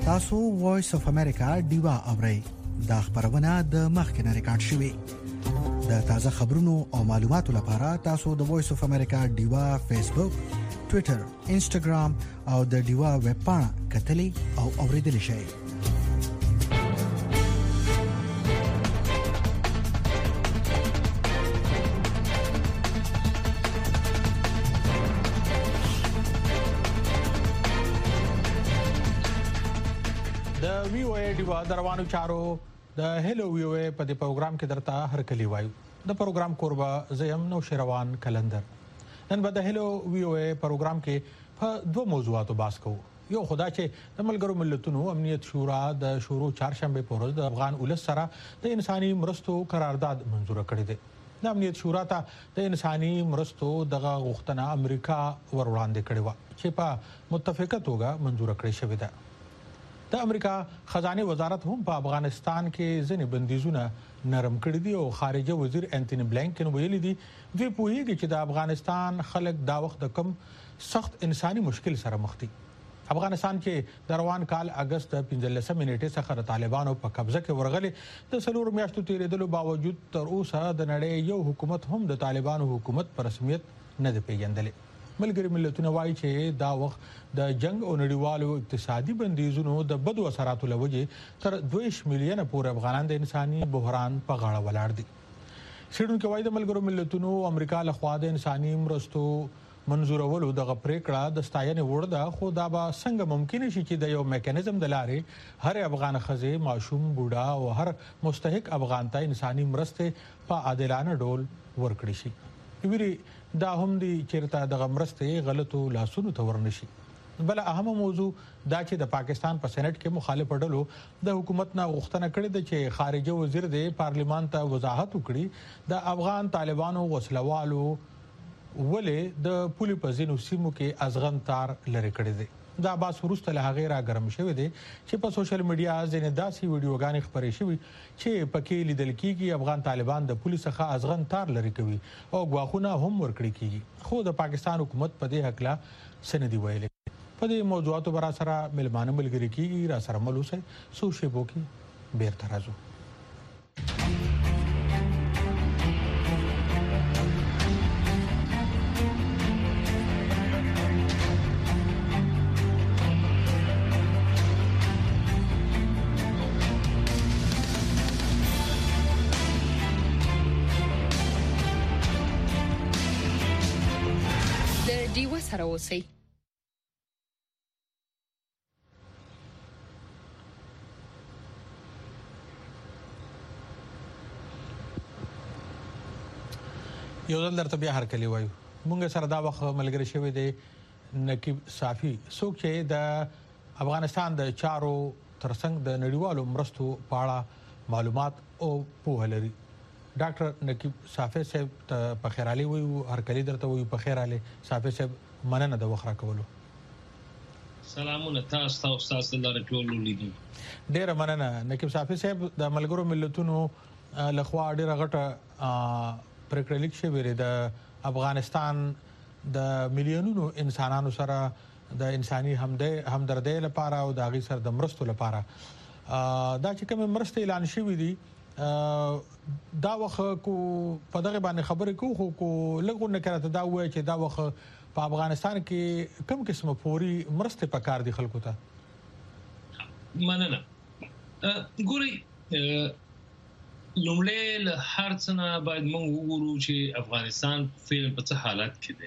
تاسو وایس اف امریکا ډیوا اورئ دا خبرونه د مخکنه ریکارډ شوې د تازه خبرونو او معلوماتو لپاره تاسو د وایس اف امریکا ډیوا فیسبوک ټوئیټر انسټاګرام او د ډیوا ویب پاڼه کتلې او اوریدل شئ ډیوا دروانو چارو د هلو ویو په دې پروګرام کې درته هر کلی وایو د پروګرام قربا زیم نو شروان کلندر نن به د هلو ویو پروګرام کې په دوه موضوعاتو بحث کوو یو خدا چې د ملګرو ملتونو امنیت شورا د شورو چهارشنبه په ورځ د افغان ولس سره د انساني مرستو قرارداد منزور کړی دی د امنیت شورا ته د انساني مرستو دغه غوښتنه امریکا ور وړاندې کړې و چې په متفقه توګه منزور کړې شوې ده د امریکا خزانه وزارت هم په افغانستان کې ځنې بندیزونه نرم کړی دي او خارجه وزیر انټونی بلینکن ویلي دي دوی پوهیږي چې د افغانستان خلک دا وخت د کم سخت انساني مشکل سره مخ دي افغانستان کې د روان کال اگست 15 نیټې څخه د طالبانو په قبضه کې ورغلي د سلور میاشتو تیریدلو باوجود تر اوسه د نړۍ یو حکومت هم د طالبانو حکومت په رسمیت نه دی پیژندلی ملګری ملتونه وایي چې دا وخت د جنگ او نړیوالو اقتصادي بندیزونو د بدو اثراتو لوجه تر 2 میلیونه پورې افغانان د انساني بحران په غاړه ولاړ دي شیرونکو وایي د ملګرو ملتونو امریکا له خوا د انساني مرستو منزورولو دغه پریکړه د ستاینې وړ ده خو دا به څنګه ممکن شي چې د یو میکانیزم د لارې هر افغان خزه ماشوم بوډا او هر مستحق افغان ته انساني مرسته په عادلانه ډول ورکړي شي ویری دا هم دي چیرته د غمرسته غلطو لاسونو ته ورنشي بل اهم موضوع دا چې د پاکستان په سېنات کې مخالف ډلو د حکومت نه غوښتنه کړې ده چې خارجه وزیر د پارلیمان ته وضاحت وکړي د افغان طالبانو وسلوالو ولې د پولي په ځینو سیمو کې ازغن تار لري کړی دی دا باس ورسته له غیر ګرم شوی دی چې په سوشل میډیا ځینې داسې ویډیوګانې خبرې شوي چې پکې لیدل کېږي افغان طالبان د پولیس څخه ازغن تار لري کوي او غواخونه هم ورکړي کېږي خو د پاکستان حکومت په دې حق لا سندي ویلي په دې موضوعاتو برا سره ملمانه ملګری کېږي را سره ملوسه سوشي بوکي بیرته راځو ډیوا سره اوسئ یو ځل درته بیا هر کلی وایو مونږ سره دا وخت ملګری شوی دی نقیب صافي څوک چې د افغانستان د چارو ترڅنګ د نړیوالو مرستو په اړه معلومات او پوهه لري ډاکټر نقیب صافي صاحب ته په خیر علي وایو هر کلی درته وایو په خیر علي صافي صاحب مننه د وخت راکولو سلامونه تاسو او استاد الله ټول لیدل ډیر مننه نقیب صافي صاحب د ملګرو ملتونو لخوا ډیر غټه پریکړه لیک شوې د افغانستان د میلیونونو انسانانو سره د انساني همدردۍ لپاره او د غي سره د مرستو لپاره دا چې کوم مرسته اعلان شوې دي دا وخت کو په دغه باندې خبرې کو لګونه کړه دا وایي چې دا وخت په افغانستان کې کوم قسمه پوری مرسته پکار دي خلکو ته مننه ګوري لومړی له هر څه نه باید موږ وګورو چې افغانستان فعلا په څه حالت کې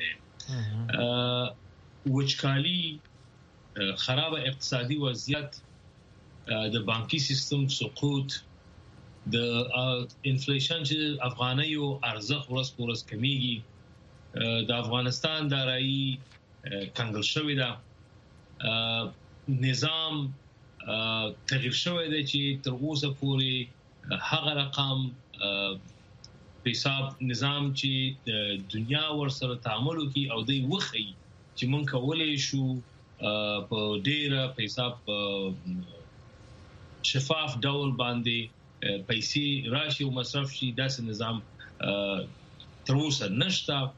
دی وچکالي خراب اقتصادي وضعیت د بانکي سیستم سقوط د انفلیشن چې افغانیو ارزښت ورځ په ورځ کمیږي د افغانستان دارایی کنګل شوې ده نظام تغییر شوی دی چې تر اوسه پورې هغه رقم حساب نظام چې د دنیا ور سره تعامل کوي او دوی وخی چې مونږ کولای شو په ډیره حساب شفاف ډول باندې پیسې راشي او مصرف شي داسې نظام تر اوسه نشته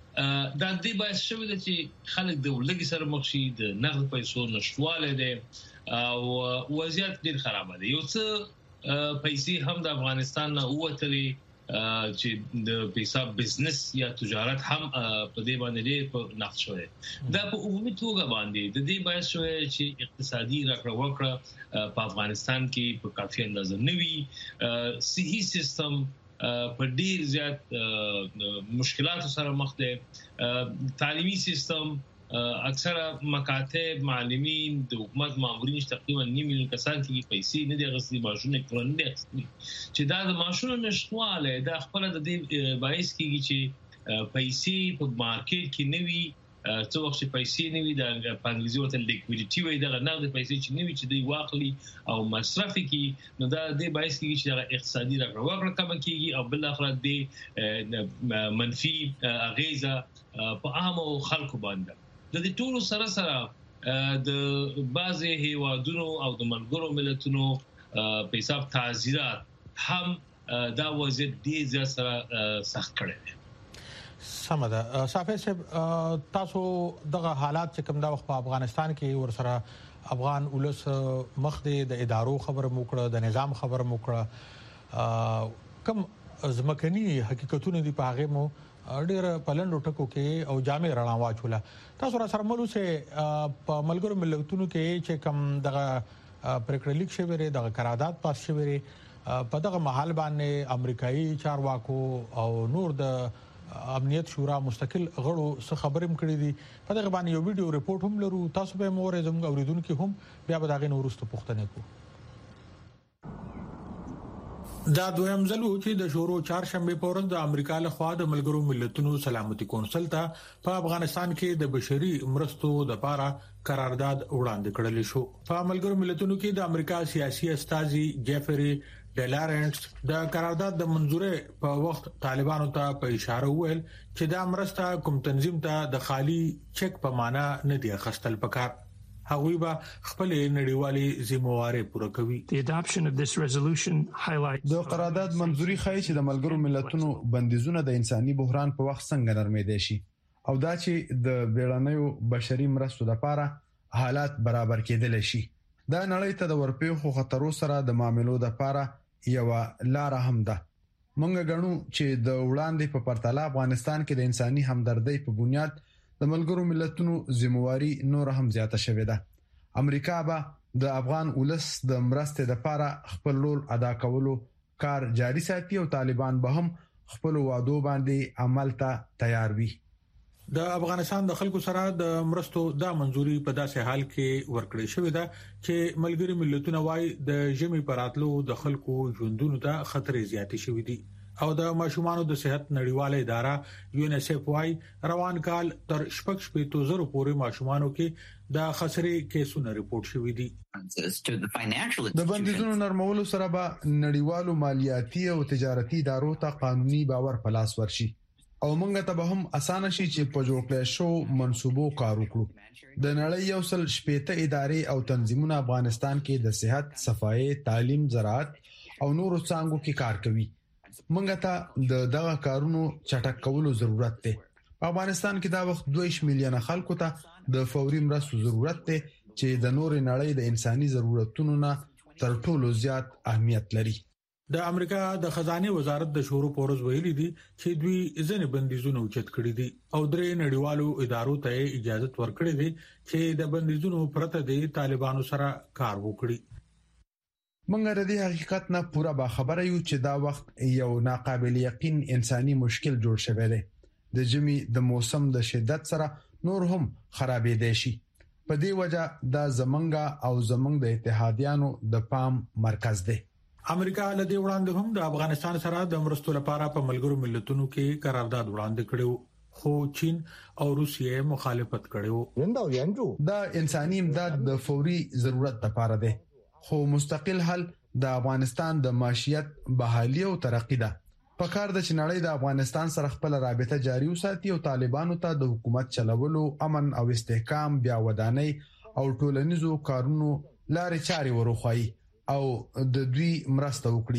دا دې باعث شوی دی چې خلک د ولګي سره مخ شي د نقد پیسو نشټواله دي او وضعیت ډیر خراب دی. یو څه پیسې هم د افغانستان نه ووتلې چې د پیسې بزنس یا تجارت هم په دې باندې ډیر په نقد شوی. دا په عمومي توګه باندې د دې باعث شوی چې اقتصادي راکړه وکړه په افغانستان کې په کافي اندازه نوي صحي سیستم په ډیر زیات مشکلات سره مخ دي. تعلیمي سیستم اکثره مکاتب معلمین د حکومت مامورین تقریبا 9 میلیون کسان کې پیسې نه دي غوښتي ماشونه کړن دي چې دا د ماشونه نشټواله دا خپل د دې باعث کیږي چې پیسې په مارکیټ کې نوي څو وخت پیسې نوي د انګلیزي وته لیکویډیټي وي دا نقد پیسې چې نوي چې دی واقعي او مصرف کی نو دا د باعث کیږي چې د اقتصادي راکړه کم کیږي او بل اخر د منفي اغیزه په عام خلکو باندې د دې ټولو سره د بعضي هیوادونو او د ملګرو ملتونو په حساب تعزیرات هم دا وضعیت ډیر زیات سره سخت کړی. سمده صافي صاحب تاسو دغه حالات چې کوم دا وخت په افغانستان کې ورسره افغان ولس مخ د ادارو خبره موکړه د نظام خبره موکړه کوم ځمکني حقیقتونه دي په هغه مو ډېر پلنډو ټکو کې او جامع رڼا واچوله. تاسو را سره ملو سه په ملګرو ملتونو کې چې کوم دغه پریکړه لیک شوی دی دغه قرارداد پاس شوی دی په دغه محل باندې امریکایي چارواکو او نور د امنیت شورا مستقل غړو څه خبرې مکړې دي. په دغه باندې یو ویډیو ریپورت هم لرو تاسو به مور زموږ اوریدونکو هم بیا به دغه نورستو پوښتنه کوو. دا دویم ځل و چې د شورو چهارشنبه په ورځ د امریکا له خوا د ملګرو ملتونو سلامتي کونسل ته په افغانستان کې د بشري مرستو لپاره قرارداد وړاندې کړل شو. په ملګرو ملتونو کې د امریکا سیاسي استازي جیفری ډلارنټس د قرارداد د منځوري په وخت طالبانو ته په اشاره وویل چې دا مرسته کوم تنظیم ته د خالی چک په معنا نه دی خستل پکار. هغوی به خپل نړیوالي ذمہواری پوره کوي. د قرارداد منځوري ښایي چې د ملګرو ملتونو بندیزونه د انساني بحران په وخت څنګه نرمېدای شي او دا چې د بیړنیو بشري مرستو لپاره حالات برابر کېدل شي. دا نړۍ ته د ورپېښو خطرونو سره د معاملو لپاره یو لار هم ده. مونږ غواړو چې د وړاندې په پرتله افغانستان کې د انساني همدردۍ په بنیاد د ملګرو ملتونو ذمہواری نور هم زیاته شوې ده. امریکا به د افغان ولس د مرستې لپاره خپل رول ادا کولو کار جاري ساتي او طالبان به هم خپل وعدو باندې عمل ته تیار وي. د افغانستان د خلکو سره د مرستو د منځوري په داسې حال کې ورکړې شوې ده چې ملګری ملتونه وايي د ژمي پراتلو د خلکو ژوندونو ته خطر زیاتې شوې دي او د ماشومانو د صحت نړیواله اداره یونیسف وايي روان کال تر 6,000 پورې ماشومانو کې د خسرې کیسونه ریپورت شوې دي. د بندیزونو نرمولو سره به نړیوالو مالیاتي او تجارتي ادارو ته قانوني باور په لاس ورشي او موږ ته به هم اسانه شي چې په جوړ کړی شو منسوبو کار وکړو. د نړۍ یو سل شپېته ادارې او تنظیمونه افغانستان کې د صحت، صفایي، تعلیم، زراعت او نورو څانګو کې کار کوي. موږ ته دغه کارونو چټک کولو ضرورت دی. په افغانستان کې دا وخت 2 میلیون خلکو ته د فوري مرستو ضرورت دی چې د نور نړۍ د انساني ضرورتونو نه تر ټولو زیات اهمیت لري. د امریکا د خزانه وزارت د شورو پورز ویلي دي چې دوی ځنې بندیزونه اوچت کړی دي او درې نړیوالو ادارو ته اجازه ورکړې دي چې د بندیزونو پرته د طالبانو سره کار وکړي. منګه د دې حقیقت نه پوره با خبره یو چې دا وخت یو ناقابل یقین انساني مشکل جوړ شوی دی. د ژمي د موسم د شدت سره نور هم خرابې دي شي. په دې وجه دا زمنګ او زمنګ د اتحادیانو د پام مرکز دی. امریکا له دې وړاندې هم د افغانستان سره د مرستو لپاره په ملګرو ملتونو کې قرارداد وړاندې کړو خو چین او روسیې مخالفت کړو. دا انساني امداد د فوري ضرورت لپاره دی خو مستقل حل د افغانستان د معیشت بحالي او ترقی ده. په کار د چنړې د افغانستان سره خپل رابطه جاري وساتي او طالبانو ته د حکومت چلولو امن او استحکام بیا ودانۍ او ټولنیزو کارونو لارې چارې ورخوي او د دوی مرسته وکړي.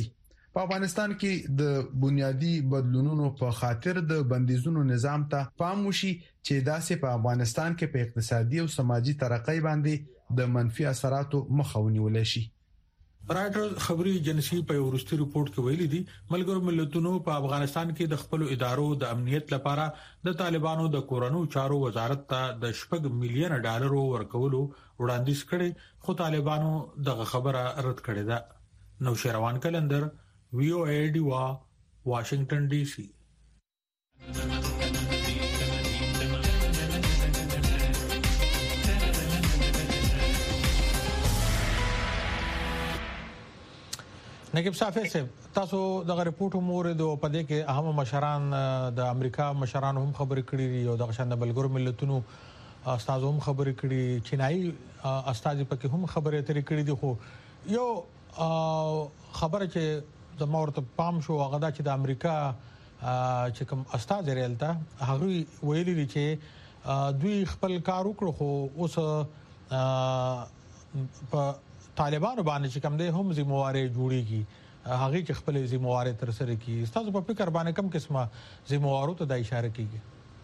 په افغانستان کې د بنیادی بدلونونو په خاطر د بندیزونو نظام ته پام وشي چې داسې په افغانستان کې په اقتصادي او سماجي ترقۍ باندې د منفي اثراتو مخه ونیول شي. رائټرز خبري ایجنسی په ورستي ریپورت کې ویلي دي ملګرو ملتونو په افغانستان کې د خپل ادارو د امنیت لپاره د طالبانو د کورونو چارو وزارت ته د $6 مليون ورکولو وړاندیز کړي خو طالبانو دغه خبره رد کړې ده. نوشیروان کلندر VOA ډیوا واشنگټن ډي سي. نګب صافي صاحب تاسو دغه ریپورت مورید په دې کې اهم مشران د امریکا مشران هم خبرې کړې او د غشند بلګرو ملتونو استاد هم خبرې کړې چینایي استاد پکې هم خبرې اترې کړې دي خو یو خبره چې د مورته پام شو هغه دا چې د امریکا چې کوم استاد ریلته هغه ویلي دي چې دوی خپل کار وکړو خو اوس په طالبانو باندې چې کوم دي هم ذمہواري جوړيږي هغه چې خپل ذمہواري تر سره کوي تاسو په فکر باندې کوم قسمه ذمہوارو ته د اشاره کوي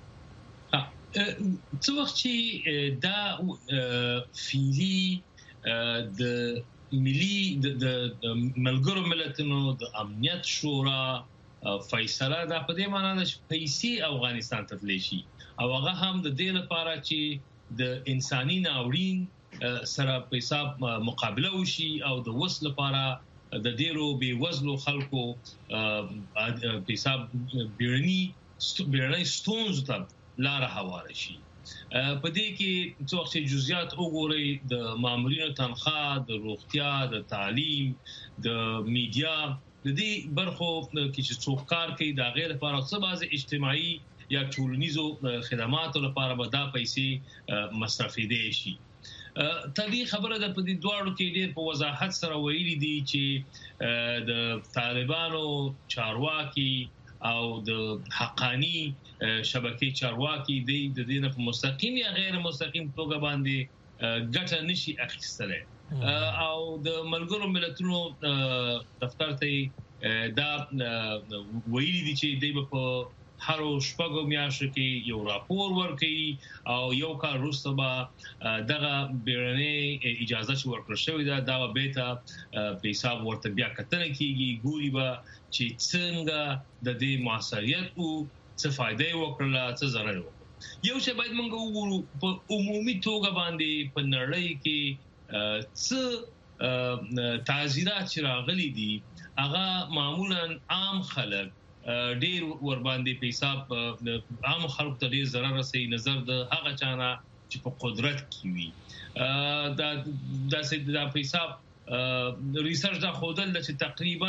څو وخت چې دا فیلی د ملي د ملګرو ملتونو د امنیت شورا فیصله دا په دې معنی ده چې پیسې افغانستان ته تللی شي او هغه هم د دې لپاره چې د انساني ناورین سره په حساب مقابله وشي او د وسل لپاره د ډیرو بي وزلو خلکو په حساب بیرنی ستونز ته لار هواره شي. په دې کې څو څه جزئیات وګورئ د مامورینو تنخواه د روغتیا د تعلیم د میډیا د دې برخو کې چې څوک کار کوي دا غیر لپاره څه بعض اجتماعي یا ټولنیزو خدماتو لپاره به دا پیسې مصرفي دي شي. طبي خبره ده په دې دواړو کې ډېر په وضاحت سره ویلي دي چې د طالبانو چارواکي او د حقانی شبکې چارواکي د دې نه مستقیم یا غیر مستقیم توګه باندې ګټه نشي اخیستلای او د ملګرو ملتونو دفتر ته دا ویلي دي چې دوی په هر شپږو میاشتو کې یو راپور ورکړي او یو کال وروسته به دغه بیرنۍ اجازه چې ورکړل شوې ده دا به په حساب ورته بیا کتنه کیږي ګوري به چې څنګه د دې موثریت او څه فائدې وکړه څه ضرر وکړه. یو څه باید موږ وګورو په عمومي توګه باندې په نړۍ کې څه تعزیرات چې راغلي دي هغه معمولا عام خلک ډیر ور باندې په حساب عام خلک ته ډیر ضرر رسي نظر د هغه چانه چې په قدرت کې وي دا په حساب ریسرچ دا خودل چې تقریبا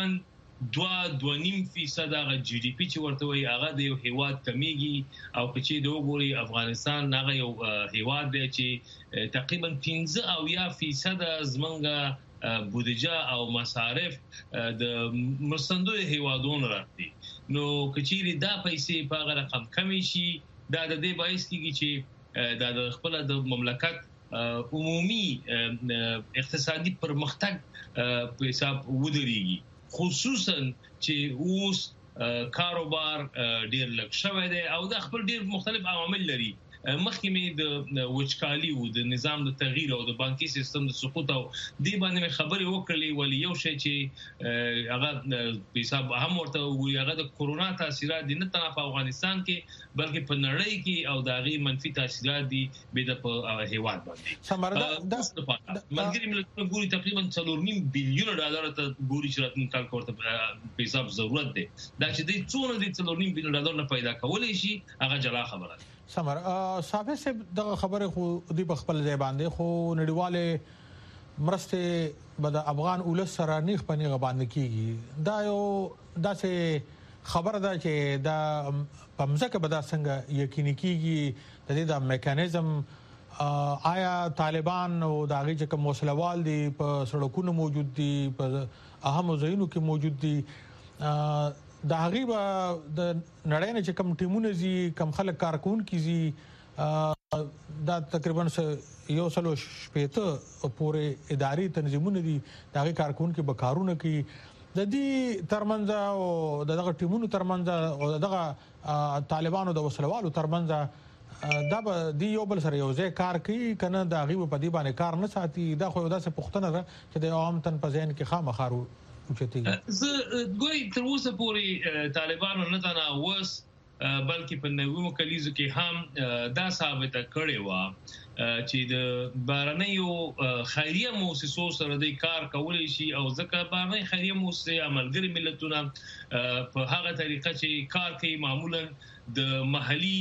2.5% هغه جی ډي پی چې ورته وي هغه د یو هیواد کمیږي او چې د وګوري افغانستان هغه یو هیواد دی چې تقریبا 15% زمونږه بودجه او مصارف د مرستندوی هیوادونو راځي نو کچيري دا پیسې په هغه رقم کمی شي دا د دې باعث کیږي چې د خپل د مملکت عمومي اقتصادي پرمختګ په حساب ودرېږي خصوصا چې اوس کاروبار ډیر لږ شوی دی او د خپل ډیر مختلف عوامل لري مخکې د وچکالي او د نظام د تغییر او د بانکي سیستم د سقوط او د باندې خبرې وکړلې ولې یو شی چې هغه په حساب هم ورته وي هغه د کورونا تاثیرات دي نه تنه په افغانستان کې بلکې په نړۍ کې او د غي منفي تاثیرات دي به د هیواد باندې سمردا ملګری ملتونو ګوري تقریبا $4.5 بليون ته ګوري چې راتلونکي کال کوته په حساب ضرورت دی دا چې د څونه دي $4.5 بليون نه پیدا کولای شي هغه جلا خبره سمر صاحب صاحب دغه خبره خو دی په خپل ځای باندې خو نړیواله مرسته به د افغان اولس سره نیغ په نیغ باندې کیږي دا یو داسې خبره ده چې دا په مزکه به دا څنګه یقیني کیږي د دې د میکانیزم آیا طالبان او د هغه چې کوم وسلوال دي په سړکونو موجود دي په اهم ځایونو کې موجود دي د هغه د نړۍ نه چې کوم ټیمونه زی کم خلک کارکون کیږي دا تقریبا یو سلو شپته پورې اداري تنظیمونه دي د هغه کارکون کې به کارونه کوي د دې ترمنځ او دغه ټیمونو ترمنځ او دغه طالبانو د وسلوالو ترمنځ دا به دی یو بل سره یو ځای کار کوي کنه دا غي په دې باندې کار نه ساتي دا خو داسې پښتنه ده چې د عوام تن په ذهن کې خامخارو اوچتي زه ګوي تر اوسه پورې طالبانو نه تناوس بلکې په نوو کلیزو کې هم دا ثابت کړي و چې د بارنیو خیریه مؤسسو سره د کار کولای شي او ځکه بارنی خیریه مؤسسه عملګری ملتونه په هغه طریقه چې کار کوي معمولا د محلي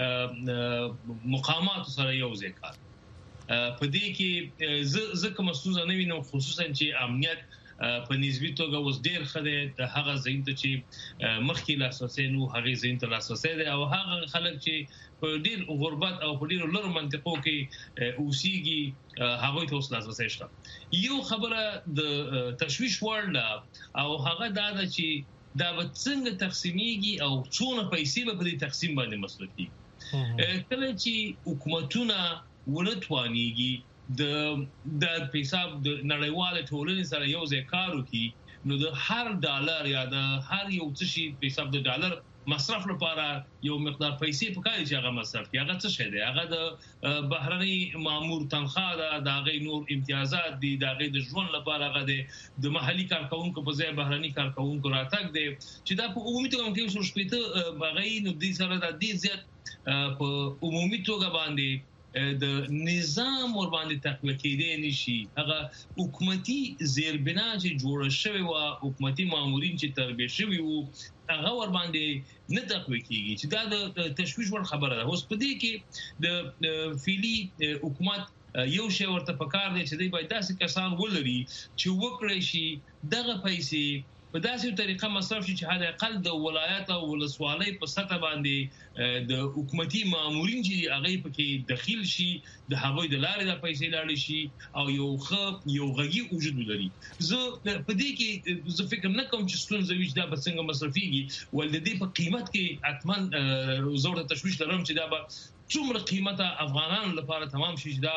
مقامات سره یو ځای کار په دې کې ځکه مسوزه نه وینم خصوصا چې امنیت په نسبی توګه اوس ډیر خده د هغه زین ته چې مخکې لاسرسي نو هغه زین ته لاسرسي دی او هغه خلک چې په ډیر غربت او په ډیر لږ منطقو کې اوسېږي هغه ته اوس لاسرسي شته یو خبره د تشویش ورل او هغه دا چې دا څنګه تقسیمېږي او څونه پیسې به په تقسیم باندې مسلکي کله چې حکومتونه ولټوانيږي د حساب د نړیواله ټولنې سره یو ځای کار وکړي نو د هر ډالر یا د هر یو څه شي په حساب د ډالر مصرف لپاره یو مقدار پیسې پکاري چې هغه مصرف کړي هغه څه شي دی هغه د بهرني مامور تنخواه د هغه نور امتیازات دي د هغه د ژوند لپاره هغه د محلي کارکونکو په ځای بهرني کارکونکو راتګ دي چې دا په عمومي توګه کې وسو شپته هغه نو د سره د دې زیات په عمومي توګه باندې د نظام ور باندې تقویه کېدې نشي هغه حکومتي زیربنا چې جوړ شوی و حکومتي مامورین چې تربیه شوی وو هغه ور باندې نه تقویه کیږي چې دا د تشویش ور خبره ده اوس په دې کې د فعلی حکومت یو شی ورته پکار دی چې دوی باید داسې کسان ولري چې وکړي شي دغه پیسې په داسې طریقه مصرف شي چې حد اقل د ولایت او ولسوالۍ په سطح باندې د حکومتي مامورین چې هغه پکې داخل شي د هغوی د لارې د پیسې لاړ شي او یو غږی وجود لري زه په دې کې زه فکر نه کوم چې ستونزه وي دا به څنګه مصرفيږي ول د دې په قیمت کې اتمن زور د تشویش لرم چې دا به څومره قیمته افغانانو لپاره تمام شي دا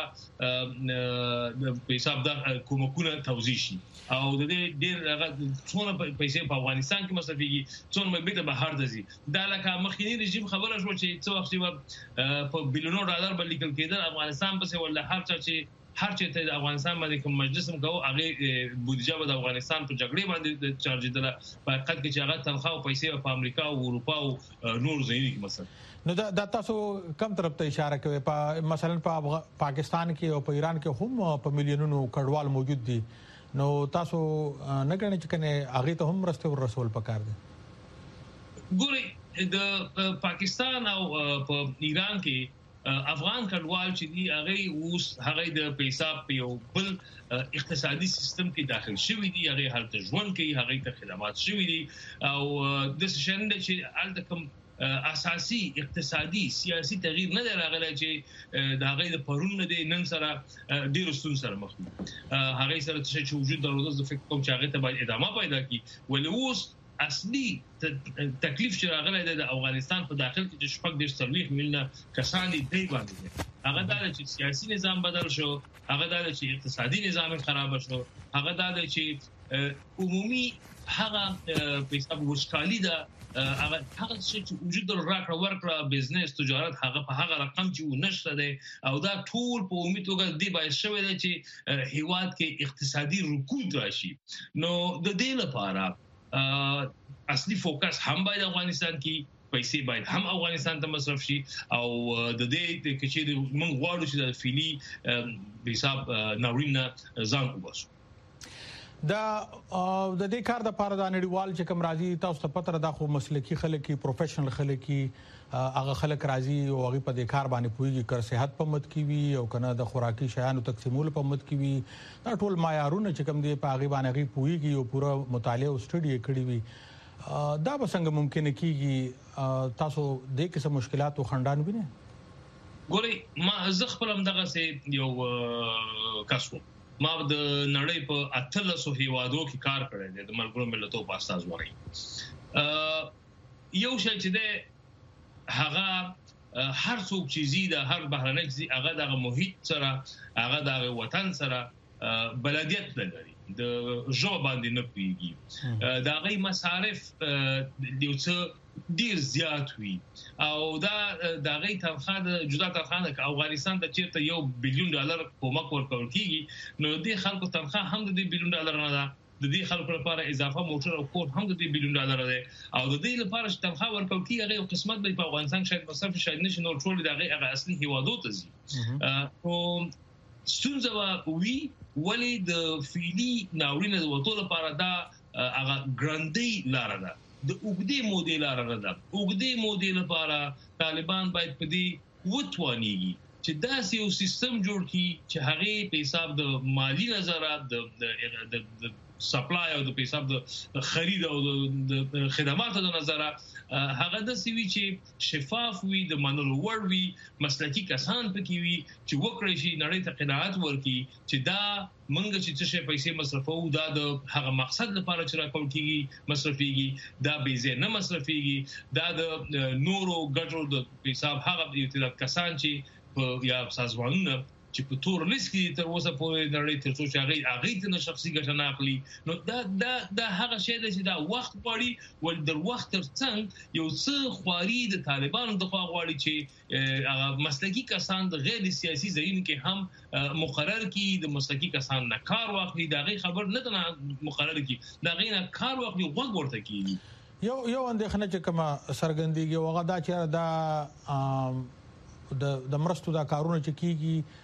په حساب د کومکونه توزیع شي او د دې ډېر هغه څونه پیسې په افغانستان کې مصرفيږي څونه به د بهر دزي دا لکه مخکینی رژیم خبره شو چې څو وخت په بلیونو ډالر باندې لیکل کېدل افغانستان په څیر ول هر چې ته د افغانستان باندې کوم مجلس هم کوو هغه بودیجه د افغانستان په جګړې باندې چارج دله په حقیقت کې چې هغه تنخواه او پیسې په امریکا او اروپا او نور ځایونو کې مثلا نو دا تاسو کوم طرف ته اشاره کوي مثلا په پاکستان کې او په ایران کې هم په میلیونونو کډوال موجود دي نو تاسو نه غواړئ چې کنه هغه ته هم رسول پکار دي ګوري د پاکستان او په ایران کې افغان کډوال چې دی هغه د پیسې په یو بل اقتصادي سیستم کې داخل شوی دی هغه حالت ژوند کې هغه ته خدمات شوی دي او د شند چې التکم اساسي اقتصادي سیاسي تغییر نه راغلی چې د هغه د پرون نه دی نن سره ډیر ستون سره مخ هغه سره چې وجود درلود د فکر کوم چې هغه ته باید ادامه پیدا کړي ولوس اصلي تکلیف چې راغلی د افغانستان په داخل کې چې شپږ د ترویح ملنه کسان دی باندې هغه د سیاسي نظام بدل شو هغه د اقتصادي نظام خراب شو هغه د چې عمومي هغه په حساب ورشکالي ده هغه چې وجود راکړه ورکړه بزنس تجارت هغه په هغه رقم چې ونشته دی او دا ټول په عمومي توګه دی باید شوی دی چې هیواد کې اقتصادي رکود راشي نو د دې لپاره اصلي فوکس هم باید افغانستان کې پیسې باید هم افغانستان ته مصرف شي او د دې چې موږ غواړو چې د فعلی حساب ناورینه ځان وباسو دا د دې کار د پاره د نړیوال چې کوم راځي تاسو ته پته ده خو مسلکی خلک کی پروفیشنل خلک کی هغه خلک راځي او هغه په دې کار باندې پويږي کر صحت په مت کی وی او کنه د خوراکي شیانو تقسیمول په مت کی وی دا ټول معیارونه چې کوم دی په هغه باندې پويږي او پورا مطالعه او سټډي کړی وی دا به څنګه ممکن کیږي تاسو د قسم مشکلات او خندان وینئ ګوري ما زه خپل دغه سي یو کاسو ما د نړۍ په 1300 هیوادو کې کار کړی دی د ملګرو ملتونو په اساس وایي یو شی چې ده هغه هر څوک چې زیاده هر بهرنۍ چې هغه د محیط سره هغه د وطن سره بلدیت نه لري د ژبه باندې نه پیږي دا غي مصارف د څه ډیر زیات وي او دا غي تنخواه د جدا تنخواه د افغانستان د چیرته $1 بلیون کومک ورکول کیږي نو د خلکو تنخواه هم د $1 بلیون نه ده د دې خلکو لپاره اضافه موټر او کور هم د $1 بلیون ده او د دې لپاره چې تنخواه ورکول کیږي هغه قسمت به په افغانستان شاید مصرف شاید نشي نور ټول د هغه اصلي هیوادو ته ځي او ستونزه وی ولی د فعلی ناورین د وټول لپاره دا هغه ګراندي لار ده د اوګدي مودیل لار ده اوګدي مودیل لپاره طالبان باید په دې وټوانیږي چې دا یو سیستم جوړ کړي چې هغه په حساب د مالی نظارت د سپلای او د حساب د خرید او د خدماتو د نظارت هغه د سوي چې شفاف وي د منلو وړ وي مسلکي کسان پکې وي چې وکړي شي نړۍ ته قناعت ورکړي چې دا منګه چې څه پیسې مصرفو دا د هغه مقصد لپاره چې راکول کیږي مصرفيږي دا به زه نه مصرفيږي دا د نورو ګټو د حساب هغه یو کسان چې یا سازمانونه چې په تور لیست کې تر اوسه پورې نړۍ تر څو چې هغه ته شخصي ګټه نه اخلي نو دا هغه شی دی چې دا وخت غواړي ول در وخت تر څنګه یو څه خواري د طالبانو د خوا غواړي چې هغه مسلکي کسان د غیر سیاسي ځایونو کې هم مقرر کی د مسلکي کسان نه کار واخلي دا غي خبر نه مقرر کی دا غي نه کار واخلي وګ ورته کیږي یو اندېښنه چې کومه سرګندېږي هغه دا چې د مرستو دا کارونه چې کیږي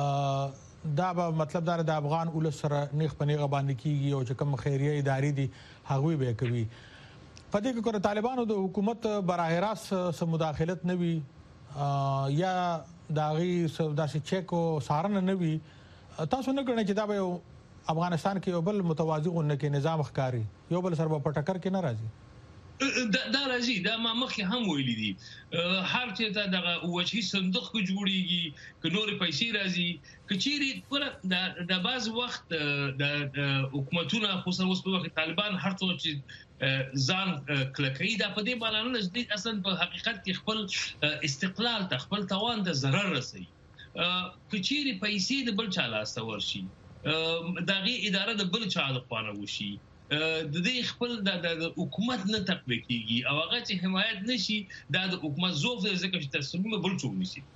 دا به مطلب دا د افغان ولس سره نیغ په نیغه باندې کیږي او چې کوم خیریه ادارې دي هغه به کوي په دې کې کور طالبانو د حکومت براه راست سم مداخلت نه وي یا داغي داسې چیک او سارنه نه وي تاسو نه غواړئ چې دا به افغانستان کې یو بل متوازی غونډه کې نظام ښکاری یو بل سره په ټکر کې نه راځي دا راځي دا ما مخکې هم ویلي دي هر چې دا د وجهي صندوق کې جوړیږي ک نور پیسې راځي کچيري پر د باز وخت د حکومتونه خصوصا اوس په وخت طالبان هر څه چې ځان کلکې دا په دې باندې نزدیک اصلا په حقیقت کې خپل استقلال ته خپل توان ته ضرر رسي کچيري پیسې د بل چا لاس ورشي دغه اداره د بل چا د خوانه وشي د دې خپل د حکومت نه تطبیق کیږي او هغه چې حمایت نشي د حکومت ضعف ځکه چې تصمیم بل څوک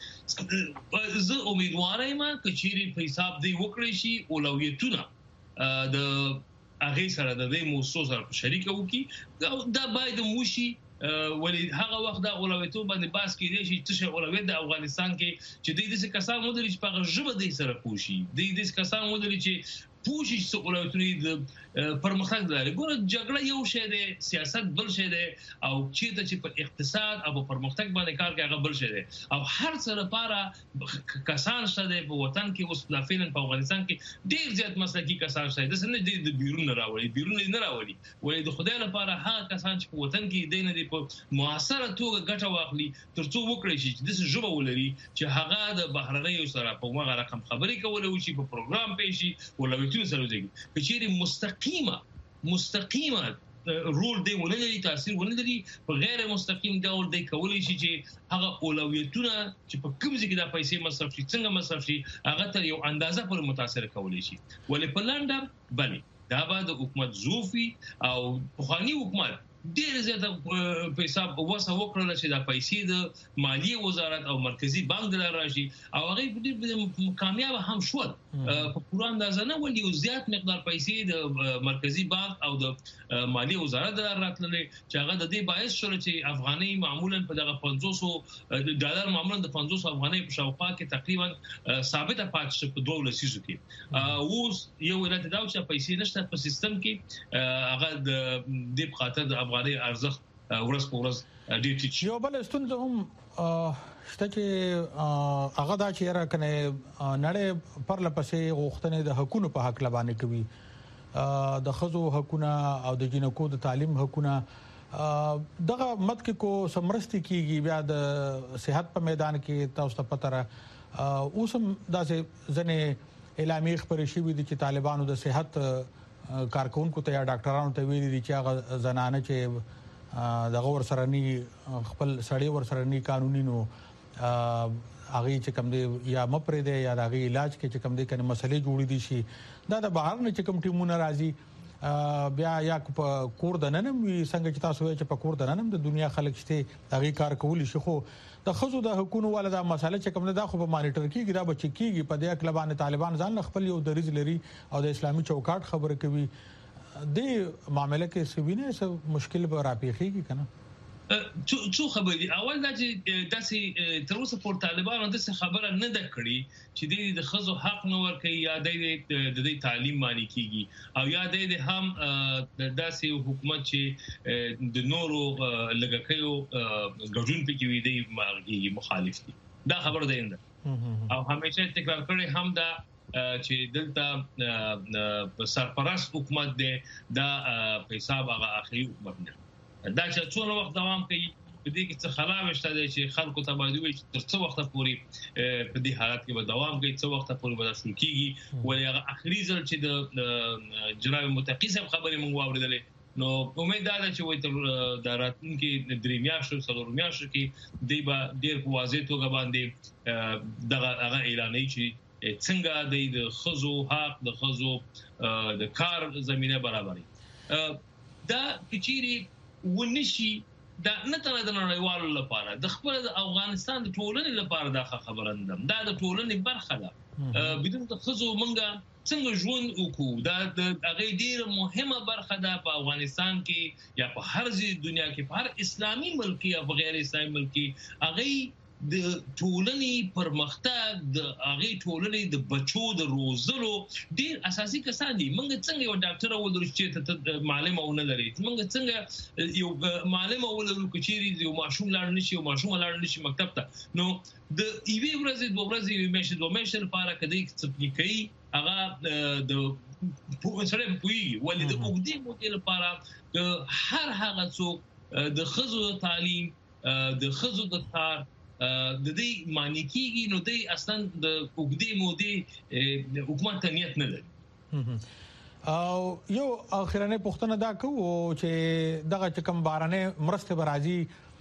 نشي زه امیدوارم چې چیرې په حساب دی وکړي شي اولویتونه د هغه سره د دې موضوع سره شریک وکړي دا باید موشي ولې هغه وخت د اولویتو باندې باس کېږي چې اولویت د افغانستان کې چې د دې کسان مودري چې په ژبه د سره پوشي د دې کسان مودري چې پوښي چې اولویتونه د پرمختګ لري ګوره جګړه یو شی دی سیاست بل شی دی او چې په اقتصاد او په پرمختګ باندې کار کوي هغه بل شی دی او هر څه لپاره کسان شته په وطن کې اوس د فعلا په افغانستان کې ډیر زیات مسلکي کسان شته د سن د بیرون راوړي ولې د خدای لپاره هغه کسان چې په وطن کې دینه دی په موثره توګه ګټه واخلي ترڅو وکړي چې د ژبه ولري چې هغه د بهرنیو سره په موږ رقم خبرې کولای وشي په پروګرام پېشي ولوي سره ځي کچېری مستقیمه رول دی ولې تاثیر ولې په غیر مستقیم ډول دی کولای شي چې هغه اولویتونه چې په کوم ځای کې د پیسې مصرف شي څنګه مصرف شي هغه ته یو اندازه پر متاثر کولای شي ولې په لنډه باندې دا به د حکومت زوفي او پخوانی حکومت ډیر زیاته په حساب وسه وکړل چې د پیسې د مالیه وزارت او مرکزی بانک د راشي او هغه ډیر کامیاب هم شو په پوره اندازه نه ولې یو زیات مقدار پیسې د مرکزی بانک او د مالیه وزارت د راتللې چې هغه د دې باعث شول چې افغاني معمولا په دغه $500 معمولا د 500 افغاني په شاوخوا کې تقریبا ثابته پاتې شو په 2 لسیزو کې اوس یو ولایت دا چې پیسې نشته په سیستم کې هغه د دې خاطر د افغاني ارزښت ورځ په ورځ ډیر ټیټ یو بل ستونزه هم شته چې هغه دا چې راکنه نړۍ پر لپسې غوښتنې د حقوقو په حق لبانې کوي د خزو حقوقونه او د جنکو د تعلیم حقوقونه دغه مت کې کو سمرستي کیږي بیا د صحت په میدان کې تاسو ته پته را اوسم داسې ځنې اعلامیه خبرې شوې دي چې طالبانو د صحت کارکونکو ته یا ډاکټرانو ته ویلي دي چې هغه زنانه چې دغه ورسره ني خپل سړی ورسره ني قانوني نو هغه چې کوم دی یا مپرې دی یا هغه علاج کې چې کوم دی کنه مسلې جوړې دي شي دا د بهر نه چې کوم ټیمونه راځي بیا یا کور د ننم څنګه چې تاسو وایي چې په کور د ننم د دنیا خلک شته هغه کار کولی شي خو د خزو د حکومت ولدا مسله چې کوم نه دا خو په مانیټر کیږي دا بچ کیږي په دې اکلبان طالبان ځان خپل یو دریز لري او د اسلامي چوکاټ خبره کوي د معاملې کې سوینه څه مشکل به راپېخيږي کنه څو خبرې اول دا چې داسې تر اوسه پر طالبانو د څه خبره نه ده کړې چې د خزو حق نه ورکړي یا د تعلیم مانی کیږي او یا د هم داسې حکومت چې د نورو لګکیو ګډون پکې وي د مخالف دي دا خبره ده او همیشه تکرار کړي هم دا چې دلته سرپرست حکومت دی دا په حساب هغه اخري حکومت نه دا چې څونه وخت دوام کوي په دې کې څه خلاف شته چې خلکو ته باندې وي چې تر څو وخت پورې په دې حالت کې به دوام کوي څو وخت پورې به شروع کیږي ولې هغه اخري ځل چې د جناب متقی صاحب خبرې موږ واوریدلې نو امید ده چې وایي تر د راتلونکي درې میاشتو څلور میاشتو کې دی به ډېر په واضح توګه باندې دغه هغه اعلانوي چې څنګه د خزو حق د خزو د کار زمينه برابري دا کچيري ونشي دا نه تر د نړیوالو لپاره د خپل د افغانستان د ټولنې لپاره دا خبره نه دا د ټولنې برخه ده بدون د خزو منګه څنګه ژوند وکړو دا د هغه ډیره مهمه برخه ده په افغانستان کې یا په هر ځای دنیا کې په هر اسلامي ملک یا غیر اسلامي ملک هغه د ټولنې پرمختګ د هغه ټولنې د بچو د روزلو ډیر اساسي کسان دي موږ څنګه یو ډاکټر ولرو چې ته معلم او نه لري موږ څنګه یو معلم ولرو چې یو ماشوم لاړ نشي یو ماشوم لاړ نشي مکتب ته نو د ایوي ورځې دوه ورځې دوه میاشتې لپاره کدی څه کوي هغه د سره پوي ولې د وګړي مودې لپاره د هر هغه څوک د خزو تعلیم د خزو د کار د دې معنی کیږي نو د اصلا د وګړي مودې حکومت نیت نه لري او یو اخرنه پښتنه دا کوو چې دغه کم بارانه مرسته برازي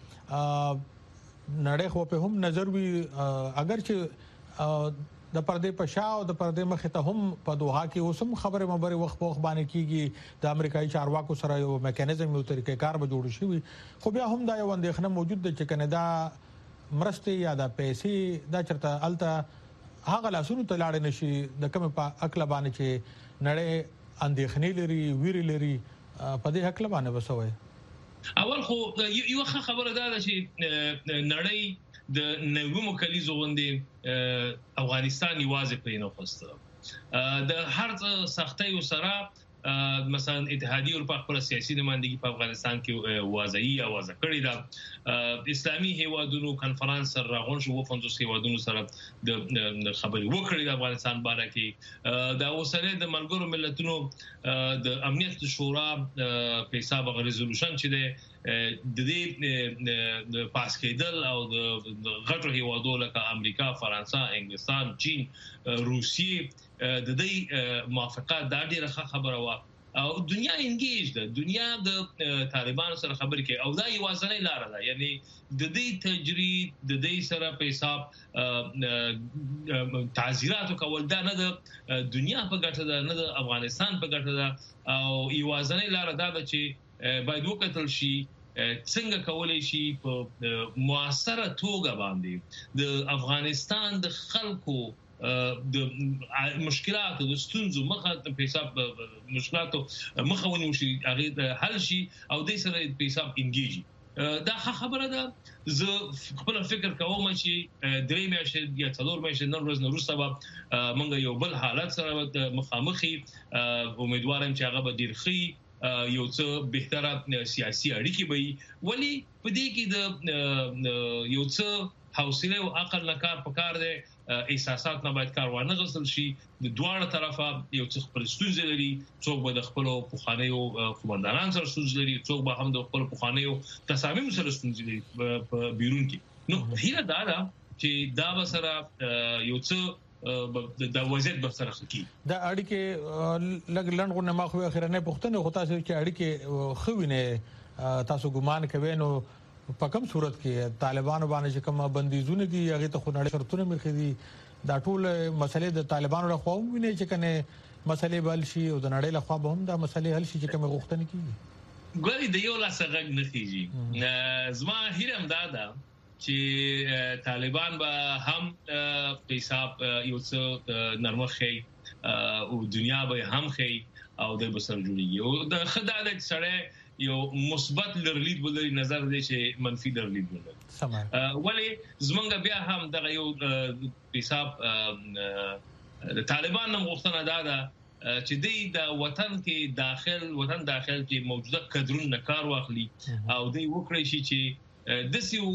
نړۍ خو په هم نظر وی اگر چې د پردې پښاو د پردې مخ ته هم په دوحه کې اوسم خبره مبره وخت په باندې کیږي د امریکایي چارواکو سره یو میکانیزم یو طریقې کار به جوړ شي خو بیا هم دا یو اندېښنه موجود ده چې کنه مرسته یا د پیسې دا چرته الته هغه لاسونو ته لاړ نشي د کوم په عقل باندې چې نړۍ اندېښنې لري ویری لري په دې عقل باندې وسوي اول خو یو خبره ده چې نړۍ د نوو کلیزو غوندې افغانستان یوازې پرې نه خوسته د هر سختۍ سره مثلا اتحادیه اروپا خپل سیاسي نمائندګي په افغانستان کې واضحي आवाज کړی دا اسلامي هیوادونو کانفرنس سره راغون شو 50 هیوادونو سره د خبري وکړي د افغانستان باره کې دا اوسره د ملګرو ملتونو د امنیت شورا په حساب ریزولوشن چې د دې د پاس کېدل او د غټو هیوادو لکه امریکا فرانسه انګلستان چین روسیه د دې موافقه دا ډیره خبره وا او دنیا انګیج ده دنیا د طالبانو سره خبرې کوي او دا یو ځنې لار ده یعنی د دې تجرید د دې سره په حساب تعزیرات کول دا نه د دنیا په ګټه ده نه د افغانستان په ګټه ده او یو ځنې لار ده چې باید وکتل شي څنګه کولای شي په موثره توګه باندې د افغانستان د خلکو د مشکلاتو د ستونزو مخه په حساب مشکلاتو مخه ونیول شي هغه حل شي او د سره په حساب انګیجي دا خبره ده زه خپل فکر کوم چې درې میاشتې یا څلور میاشتې نن ورځ وروسته به موږ یو بل حالت سره مخامخي امیدوارم چې هغه به ډیر ښه یو څه بهتره سیاسي اړیکې وي ولی په دې کې د یو څه حوصله او عقل نه کار پکار دی احساسات نه باید کار ونه غوښتل شي د دواړو طرفه یو څه خپل ستونزې لري څوک به د خپل پوخانیو قومندانان سره ستونزې لري څوک به هم د خپل پوخانیو تصامیم سره ستونزې لري په بیرون کې نو هیله دا ده چې دا به سره یو څه د وضعیت به سره خکی دا اړیکې لګ لنډغونه ما خو اخرنه پښتنه هوتا چې اړیکې خوینه تاسو ګمان کوي نو په کوم صورت کې طالبانو باندې کوم بندیزونه دي هغه ته خو نړۍ شرطونه مخې دي دا ټول مسلې د طالبانو له خوا ویني چې کنه مسلې بل شي او د نړۍ له خوا به هم دا مسلې حل شي چې کوم غوښتنه کیږي ګوري د یو لاس غږ نه کیږي زما هیرم دادا چې طالبان به هم په حساب یو څه نرمخې او دنیا به هم خې او د بسر جوړیږي او د خدای د سره یو مثبت لرلید ولري نظر دی چې منفي لرلید ولري سمه ولی زمونږ بیا هم د یو په حساب د طالبان نوم غوښتنه دادا چې د وطن کې داخل کې موجوده کډرون کار واخلي او دوی وکړي شي چې د سیو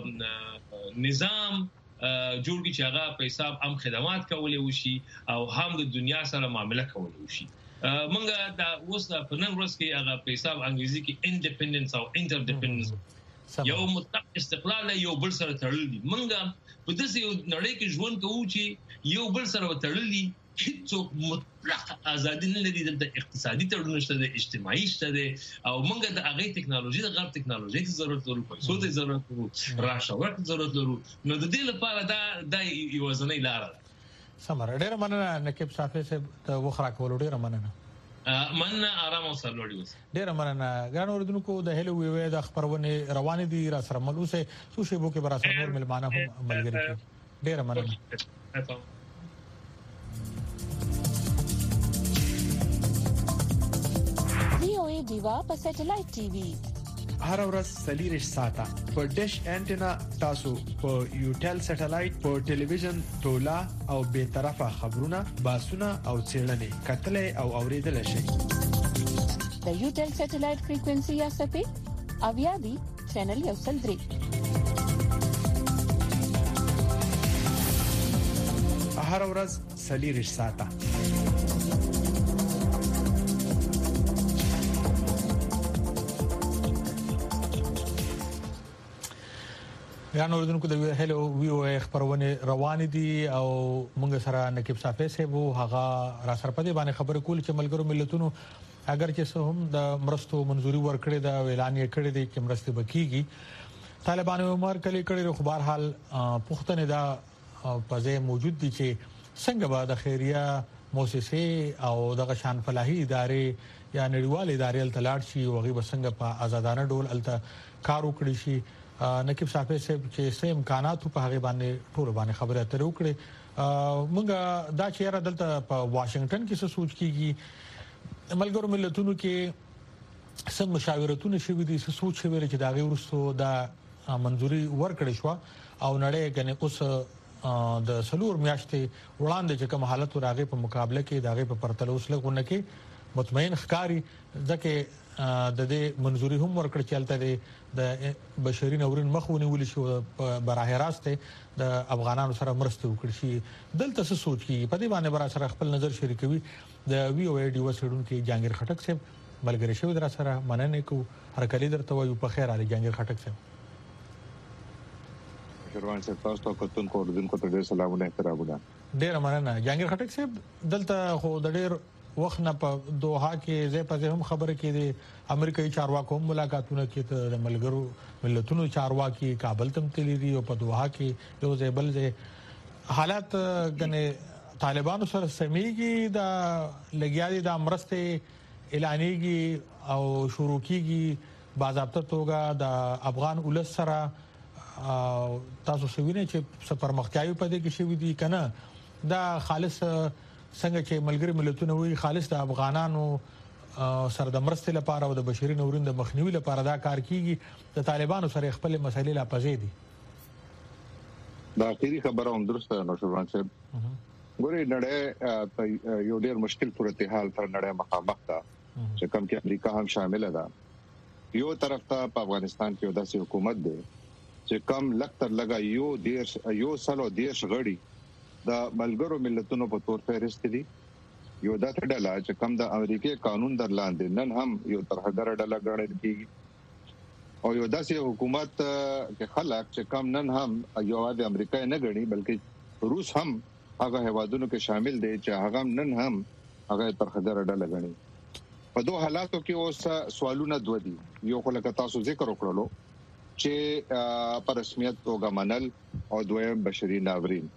نظام جوړ کی چې هغه په حساب هم خدمات کولې وشي او هم د دنیا سره معاملې کولې وشي منګه دا اوس د پنن ورځ کې هغه په حساب انګریزي کې انډیپندنس او انټرډیپندنس یو مطلق استقلال یو بل سره تړل دي منګه په دې یو نړۍ کې ژوند کوو چې یو بل سره تړل دي هیڅوک مطلق ازادي نه لري د اقتصادي تړون شته د اجتماعي شته او منګه د هغه ټکنالوژي د غرب ټکنالوژي ته ضرورت لرو پیسو ته ضرورت لرو راشه ضرورت لرو نو د دې لپاره دا یو ځنې لار ده سمره ډیره مننه نقیب صافی صاحب د وخرا کول ډیره مننه آرام او سرلوړي اوس ډیره مننه ګران اوردونکو د هلو وی د خبرونه روان دي را سره ملوسه سوشي بو کې برا سره نور ملمانه هم ملګری ډیره مننه VOA دیوا په سټلایټ ټي وي هر ورځ سلیریش ساته په ډیش انټینا تاسو په یوټل سټلایټ په ټلویزیون تولا او به طرفه خبرونه باسونه او چیرلنې کتلې او اوریدل شي د یوټل سټلایټ فریکوئنسي یا سپې اویا دی چینل یو سل 3 هر ورځ سلیریش ساته یا نور دونکو د هلو وی او خبرونه روان دي او موږ سره نقیب صافی صاحب هغه را سره په دې باندې خبرې کول چې ملګرو ملتونو اگر چې هم د مرستو منزوري ورکړي دا اعلان یې کړی دی چې مرستې بکیږي طالبانو عمر کلی کړي خو بهر حال پښتنه دا پځه موجود دي چې څنګه به د خیریه مؤسسه او د شان فلاحي ادارې یا نړیوال ادارې تلاړ شي او غي بسنګ په آزادانه ډول الته کار وکړي شي نقیب صافی صاحب چې سه امکانات په هغه باندې ټول باندې خبره اترې وکړي موږ دا چې را دلته په واشنگټن کې څه سوچ کیږي ملګرو ملتونو کې سم مشاورتونه شوي دي څه سوچ شوي چې دا غي ورسو دا منځوري ورکړې شو او نړۍ کنه اوس د سلور میاشتې وړاندې چې کوم حالت راغی په مقابله کې دا غي په پرتله اوس لګونه کې مطمئن ښکاری ځکه د دې منځوري هم ورکړ چلته د بشري نورین مخونه ولې شو براه راست د افغانانو سره مرسته وکړي شي دلته څه سوچ کی په دې باندې برا سره خپل نظر شریکوي د وی او ډي وسړون کې جانګیر خټک صاحب ملګری شوی در سره مننه کو هر کلی درته وایو په خیر علي جانګیر خټک صاحب شروان سے تاسو ته کوم کو دن کو ته سلامونه احترامونه ډیر مننه جانګیر خټک صاحب دلته خو د ډیر وخت نه په دوحه کې زه په هم خبره کې دي امریکایي چارواکو ملاقاتونه کې ته د ملګرو ملتونو چارواکي کابل تم تللی دي او په دوحه کې یو ځبل ځای حالات غنه طالبانو سره سميږي دا لګیالي د مرسته اعلانېږي او شروع کیږي باضابطه توګه د افغان ولس سره تاسو سوینه چې سفر مختیاوي پدې کې شوی دي کنه دا خالص څنګه چې ملګری ملتونه وی خالص د افغانانو سره د مرستې لپاره او د بشري نورین د مخنیوي لپاره دا کار کیږي د طالبانو سره خپل مسایل لا پځې دي دا اخیری خبره هم درسته نو شوبان صاحب ګوري نړۍ یو ډېر مشکل صورتحال تر نړۍ مخامخ ده چې کوم کې امریکا هم شامل ده یو طرف ته په افغانستان کې داسې حکومت ده چې کم لکتر لگا یو سالو دیش غړي د ملګرو ملتونو په تور فهرست دي یو دا ډله چې کوم د امریکای قانون در لاندې نن هم یو ترهګر ډله ګڼل کیږي او یو داسې حکومت کې خلک چې کوم نن هم یو د امریکای نه ګڼي بلکې روس هم هغه هوادونو کې شامل دي چې هغه نن هم هغه ترهګر ډله ګڼي په دوه حالاتو کې اوس سوالونه دوه دي یو خلک تاسو ذکر وکړلو چې پر رسمیت توګه منل او دویم بشري ناورین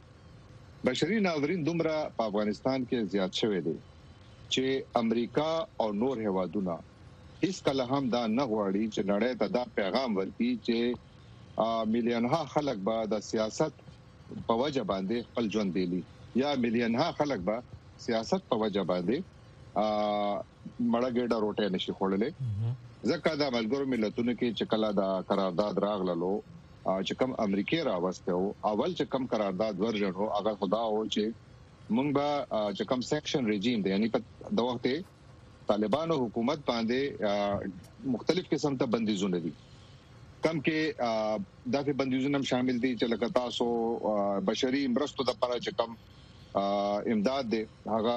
دومره په افغانستان کې زیات شوی دی چې امریکا او نور هیوادونه هیڅ کله هم دا نه غواړي چې نړۍ ته دا پیغام ورکړي چې میلیونها خلک به د سیاست په وجه باندې خپل ژوند دیلي یا میلیونها خلک به سیاست په وجه باندې مړګډه روټه نشي خورلې ځکه د ملګرو ملتونو کې چې کله دا قرارداد راغللو چې کوم امریکای راوسته او اول چې کوم قرارداد ورژن هو هغه خدا او چې مونږ به چې کوم سیکشن رژیم دی یعنی په د وخت طالبانو حکومت باندې مختلف قسم ته بندیزونه دي کم کې دغه بندیزونه شامل دي چې لکه تاسو بشري مرستو د لپاره چې کوم امداد دی هغه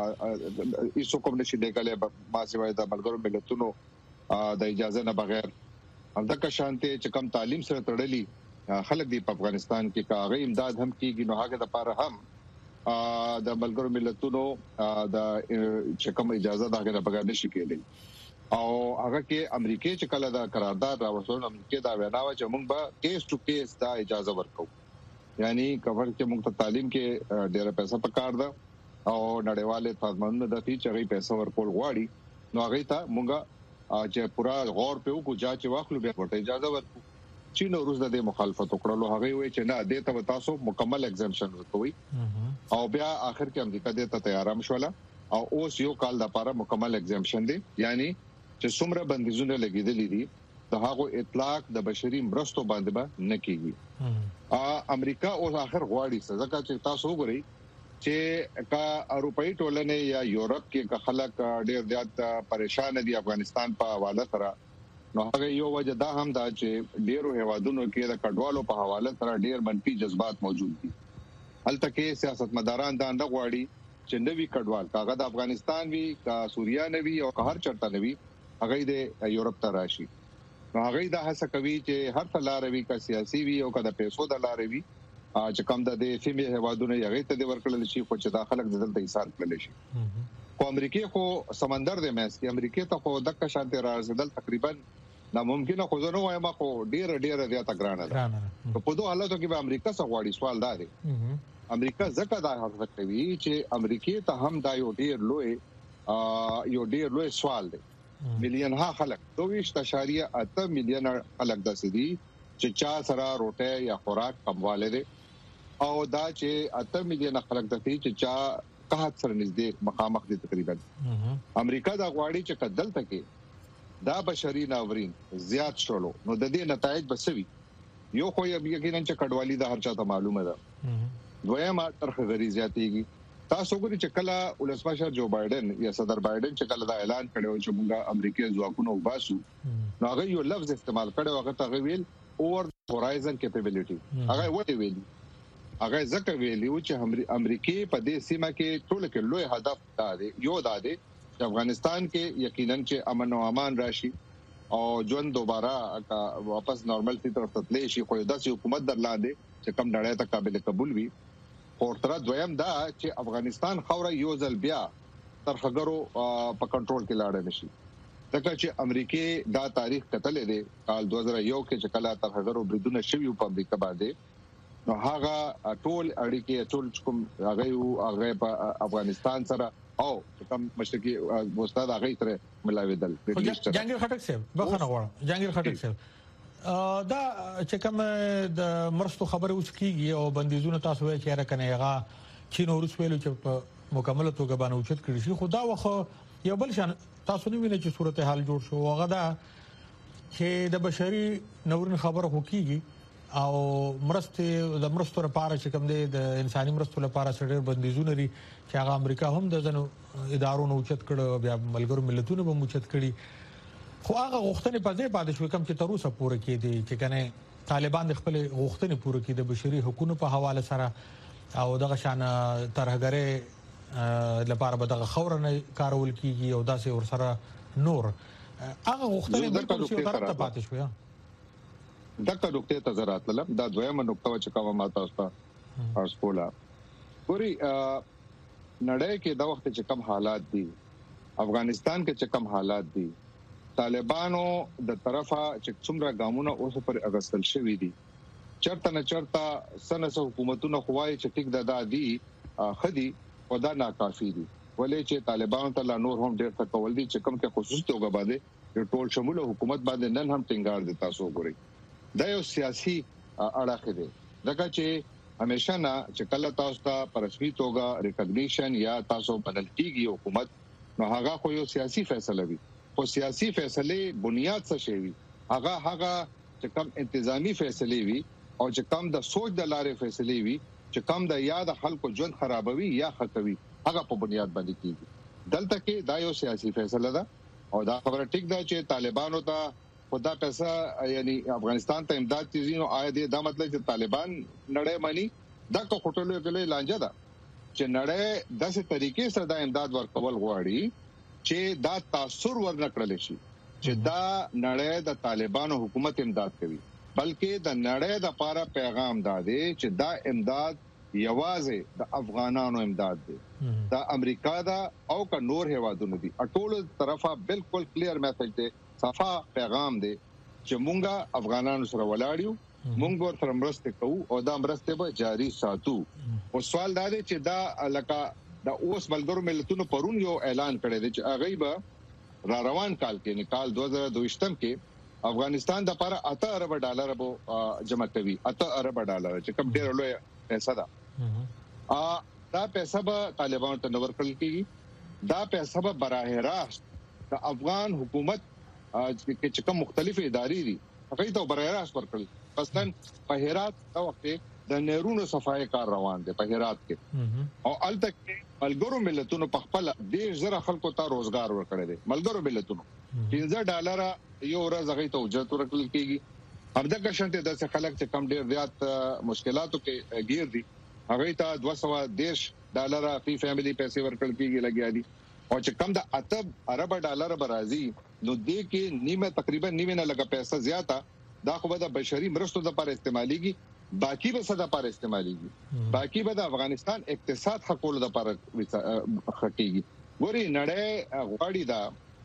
هیڅ کوم نشي دیګلې ما سیوای د ملګرو ملتونو د اجازه نه بغیر همدغه شانته چې کوم تعلیم سره تړلي خلک دی په افغانستان کې کاغه امداد هم کیږي نو هغه د لپاره هم د ملګرو ملتونو د چې کوم اجازه دغه نه بغیر نشي کېدلی او هغه کې امریکای چې کله دا قرارداد راوړل امریکای دا ویناوه چې موږ به کیس ټو کیس دا اجازه ورکو یعنی کور کې موږ ته تعلیم کې ډېر پیسې پکار ده او نړیواله سازمانونه د دې چې غي پیسې ورکول غواړي نو هغه ته موږ چې پورا غور په وکړو چې واخلو به ورته اجازه ورکو چین او روس د مخالفت وکړلو هغه وی چې نه د ته تاسو مکمل ایگزامشن ورکوي او بیا اخر کې امریکا د ته تیارم شوله او اوس یو کال د لپاره مکمل ایگزامشن دی یعنی چې څومره بندیزونه لګیدلې دي د هغه اطلاق د بشري مرستو باندې به نه کیږي امریکا اوس اخر غواړي ځکه چې تاسو وګورئ چې کا اروپאי ټولنه یا یورپ کې خلک ډېر زیات پریشان دي افغانستان په حواله سره نو هغه یو وجه دا هم دا چې ډېرو هیوادونو کې د کډوالو په حواله سره ډېر منفي جذبات موجود دي هلته کې سیاستمداران دا نه غواړي چې نوی کډوال کاغه د افغانستان وی کا سوریا نوی او هر چرته نوی هغه د یورپ ته راشي نو هغه دا هڅه کوي چې هر تلار وی کا سیاسي وی او کا د پیسو د لارې وی چې کوم د سیمه هیوادونو یغه ته د ورکړل شي خو چې داخلك د دلته ایثار کړل شي خو امریکای خو سمندر د مېس کې امریکای ته خو دغه شانته راځدل تقریبا ناممکن خو زه نو وایم خو ډیر زیاته ګرانه ده په دوه حالاتو کې به امریکا څخه غواړي سوال دا دی امریکا ځکه دا حرکت کوي چې امریکای ته هم دا یو ډیر لوی سوال دی مليون ها خلک 22.8 مليون خلک د سدي چې چا سره روټه یا خوراک کمواله دي او دا چې 8 مليون خلک د دې چې چا قحط سره نږدې مخامخ دي تقریبا امریکا دا غواړي چې کدل تکي دا بشري ناورین زیات شولو نو د دې نتایج بسوي یو خو یقینا چې کډوالي د هر چا ته معلومه ده دویمه ترخه غری زیاتېږي تاسو ګورئ چې کله ولسمشر جو بایدن یا صدر بایدن چې کله دا اعلان کړو چې موږ امریکای ځواکونه وباسو نو هغه یو لفظ استعمال کړو هغه ته ویل اوور هورایزن کیپابিলিټي هغه وته ویل هغه ځکه ویلو چې امریکای په دې سیمه کې ټول کې لوی هدف دا دی یو دا دی چې افغانستان کې یقینا چې امن او امان راشي او ژوند دوباره واپس نارمل تی طرف ته تللی شي خو داسې حکومت درلاندې چې کم نړۍ ته قابل قبول وي او تر دویم دا چې افغانستان خوره یو ځل بیا تر خګرو په کنټرول کې لاړ نشي ځکه چې امریکای دا تاریخ کتلې دی کال 2001 کې چې کله تر خګرو بریدونه شوي په امریکا باندې نو هغه ټول اړیکې ټول کوم هغه په افغانستان سره او کوم مشرقي استاد هغه سره ملاویدل جنگیر خټک صاحب بخنه غواړم جنگیر خټک صاحب دا چې کوم د مرستو خبره اوس کیږي او بندیزونه تاسو وایي چې راکنه هغه چین او روس ویلو چې په مکمل توګه باندې اوچت کړی شي خو دا وخت یو بل شان تاسو نه وینئ چې صورتحال جوړ شو هغه دا چې د بشري نورن خبره هو کیږي او مرستو لپاره چې کوم د انساني مرستو لپاره سره بندیزونه لري چې هغه امریکا هم د ځنو ادارو نو اوچت کړو بیا ملګرو ملتونو به اوچت کړي خو هغه غوښتنې په ځای پاتې شو کوم چې تر اوسه پوره کېدي چې کنه طالبان خپل غوښتنې پوره کړي د بشري حقوقو په حواله سره او دغه شان ترهګره لپاره به دغه خورنه کارول کیږي او داسې ور سره نور هغه غوښتنې بالکل چې طرف ته پاتې شو دغه نقطه ته زرات لم دا دویمه نقطه چې کومه ماته تاسو ارسپولا ګوري نړۍ کې دا وخت چې کم حالات دي افغانستان کې چې کم حالات دي طالبانو د طرفه چې څومره ګامونه اوس پر اغستل شوی دي چرته نه چرته سنسه حکومتونو خوای چې ټیک د دادي خدي ودا ناکافي دي ولې چې طالبانو ته لا نور هم ډېر څه کول دي چې کوم کې خصوصي توګه باندې یو ټول شموله حکومت باندې نن هم ټینګار دي تاسو ګورئ دا یو سیاسي اړه ده ځکه چې همیشه نه چې کله تاسو ته په رسمي توګه ریکګنیشن یا تاسو بدل کیږي حکومت نو هغه خو یو سیاسي فیصله وي خو سیاسي فیصله بنیاد څه شي وي هغه چې کوم انتظامی فیصله وي او چې کوم د سوچ د لارې فیصله وي چې کوم د یاد خلکو ژوند خرابوي یا ختموي هغه په بنیاد باندې کیږي دلته کې دا یو سیاسي فیصله ده او دا خبره ټیک ده چې طالبانو ته خدا پیسہ یعنی افغانستان ته امداد چیزي نو آیا دې دا مطلب چې طالبان نړۍ مانی دا کو خټلو کې لانجه ده چې نړۍ داسې طریقې سره د امداد ورکول غواړي چې دا تاثیر ورنکړل شي چې دا نړۍ د طالبانو حکومت امداد کوي بلکې د نړۍ د لپاره پیغام دادې چې دا امداد یوازې د افغانانو امداد دی دا امریکا دا او کا نور هوادونه دي ټول طرفه بالکل کلیر میسج دی صفا پیغام دی چې مونږه افغانانو سره ولاړیو مونږ ورته مرسته کوو او دا مرسته به جاری ساتو او سوال دا دی چې دا لکه د اوس ملګرو ملتونو پرون یو اعلان کړی دی چې هغه به را روان کال کې نکال 2022 کې افغانستان د لپاره 8 ارب ډالر به جمع کوي 8 ارب ډالر چې کوم ډیر لوی پیسې ده دا پیسې به طالبانو ته نور کړل کیږي دا پیسې به براه راست د افغان حکومت چې کوم مختلف ادارې دي هغه ته براه راست ورکړل مثلا په هرات دا وخت د نهرونو صفای کار روان دي په هرات کې او الته ملګرو ملتونو په خپل ډیر زره خلکو ته روزګار ورکړي دي ملګرو ملتونو $15 یو ورځ هغه ته اجرت ورکړل کیږي همدغه شانته د خلک چې کم ډیر زیات مشکلاتو کې گیر دي هغه ته $210 فی فیملی پیسې ورکړل کیږي لګیا دي او چې کم د $8 ارب برازي نو دې کې نیمه تقریبا نیمه نه لګا پیسې زیاته دا خو به د بشري مرستو لپاره استعماليږي باقی به صدا پر استعماليږي باقی به د افغانستان اقتصاد حقوق لپاره خکېږي ګوري نړۍ غواړي دا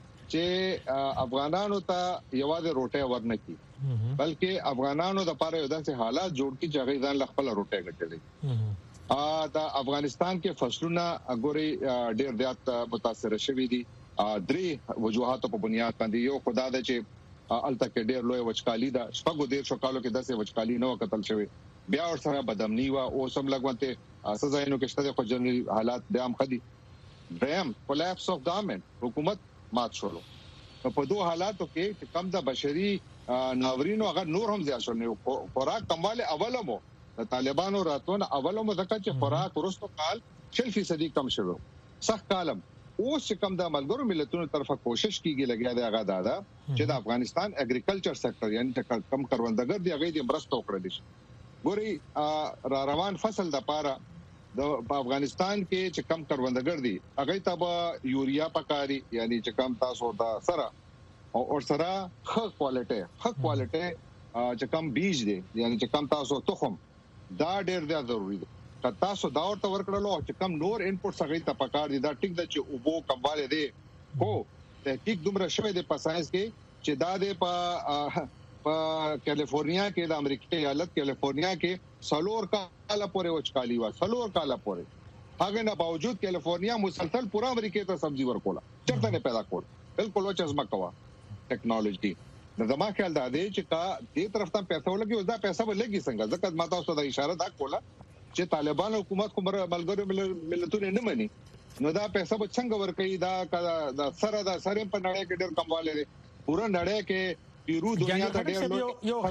چې افغانانو ته یوازې روټه ورنکي بلکې افغانانو د لپاره یو داسې حالات جوړ کړي چې هغه ځان خپل روټه غټلې دا افغانستان کې فصلونه ګوري ډېر زیات متاثر شوي دي درې وجوهاتو په بنیاد باندې یو خدا د چې الته کې ډېر لوی وچکالي ده شپږو ډېر شکالو کې داسې وچکالي نه وکتل شوی بیا ور سره بدامنی وا او سم لګونته سزاینو کې شته خو جنرال حالات بیا هم خدي دریم کولاپس اف گورنمنت حکومت مات شولو په دوه حالاتو کې چې کم د بشري ناورینو هغه نور هم زیات شول خوراک کمواله اولمو د طالبانو راتونه اولمو ځکه چې خوراک ورستو کال 40% کم شوه صح کالم اوس کوم د ملګرو ملتونو طرفه کوشش کیږي لګیا دی هغه دا چې د افغانستان اګریکلچر سېکټر یعنی کم کروندګر دی هغه د مرستو کړی دي ګوري را روان فصل د پاره د افغانستان کې چې کم کروندګر دي هغه ته یوریا پکاري یعنی چې کم تاسو دا سره او سره ښه کوالټي چې کم بیج دي یعنی چې کم تاسو تخم دا ډېر ضروری دی تاسو دا ورته ورکړلو چې کم نور انپوټس هغه ته پکار دي دا ټیک د چې او بو کمواله دي خو تحقیق دومره شوی دی په ساينس کې چې دا د په کیلیفورنیا کې د امریکای ایالت کیلیفورنیا کې سلور کاله پورې وچکالي وا سلور کاله پورې هغه نه باوجود کیلیفورنیا مسلسل پورا امریکای ته سبزي ورکوله چرته نه پیدا کول بالکل وچزما کوا ټیکنالوژي د زما خیال دا دی چې کا دې طرف ته پیسې ولګي او دا پیسې ولګي څنګه ځکه ماته اوس د اشاره دا کوله چې طالبان حکومت کومه ملګرو ملتونو نه مني نو دا پیسې به څنګه ورکړي دا سره په نړۍ کې ډېر کمواله دي پورا نړۍ کې پیرو دنیا ته ډېر یو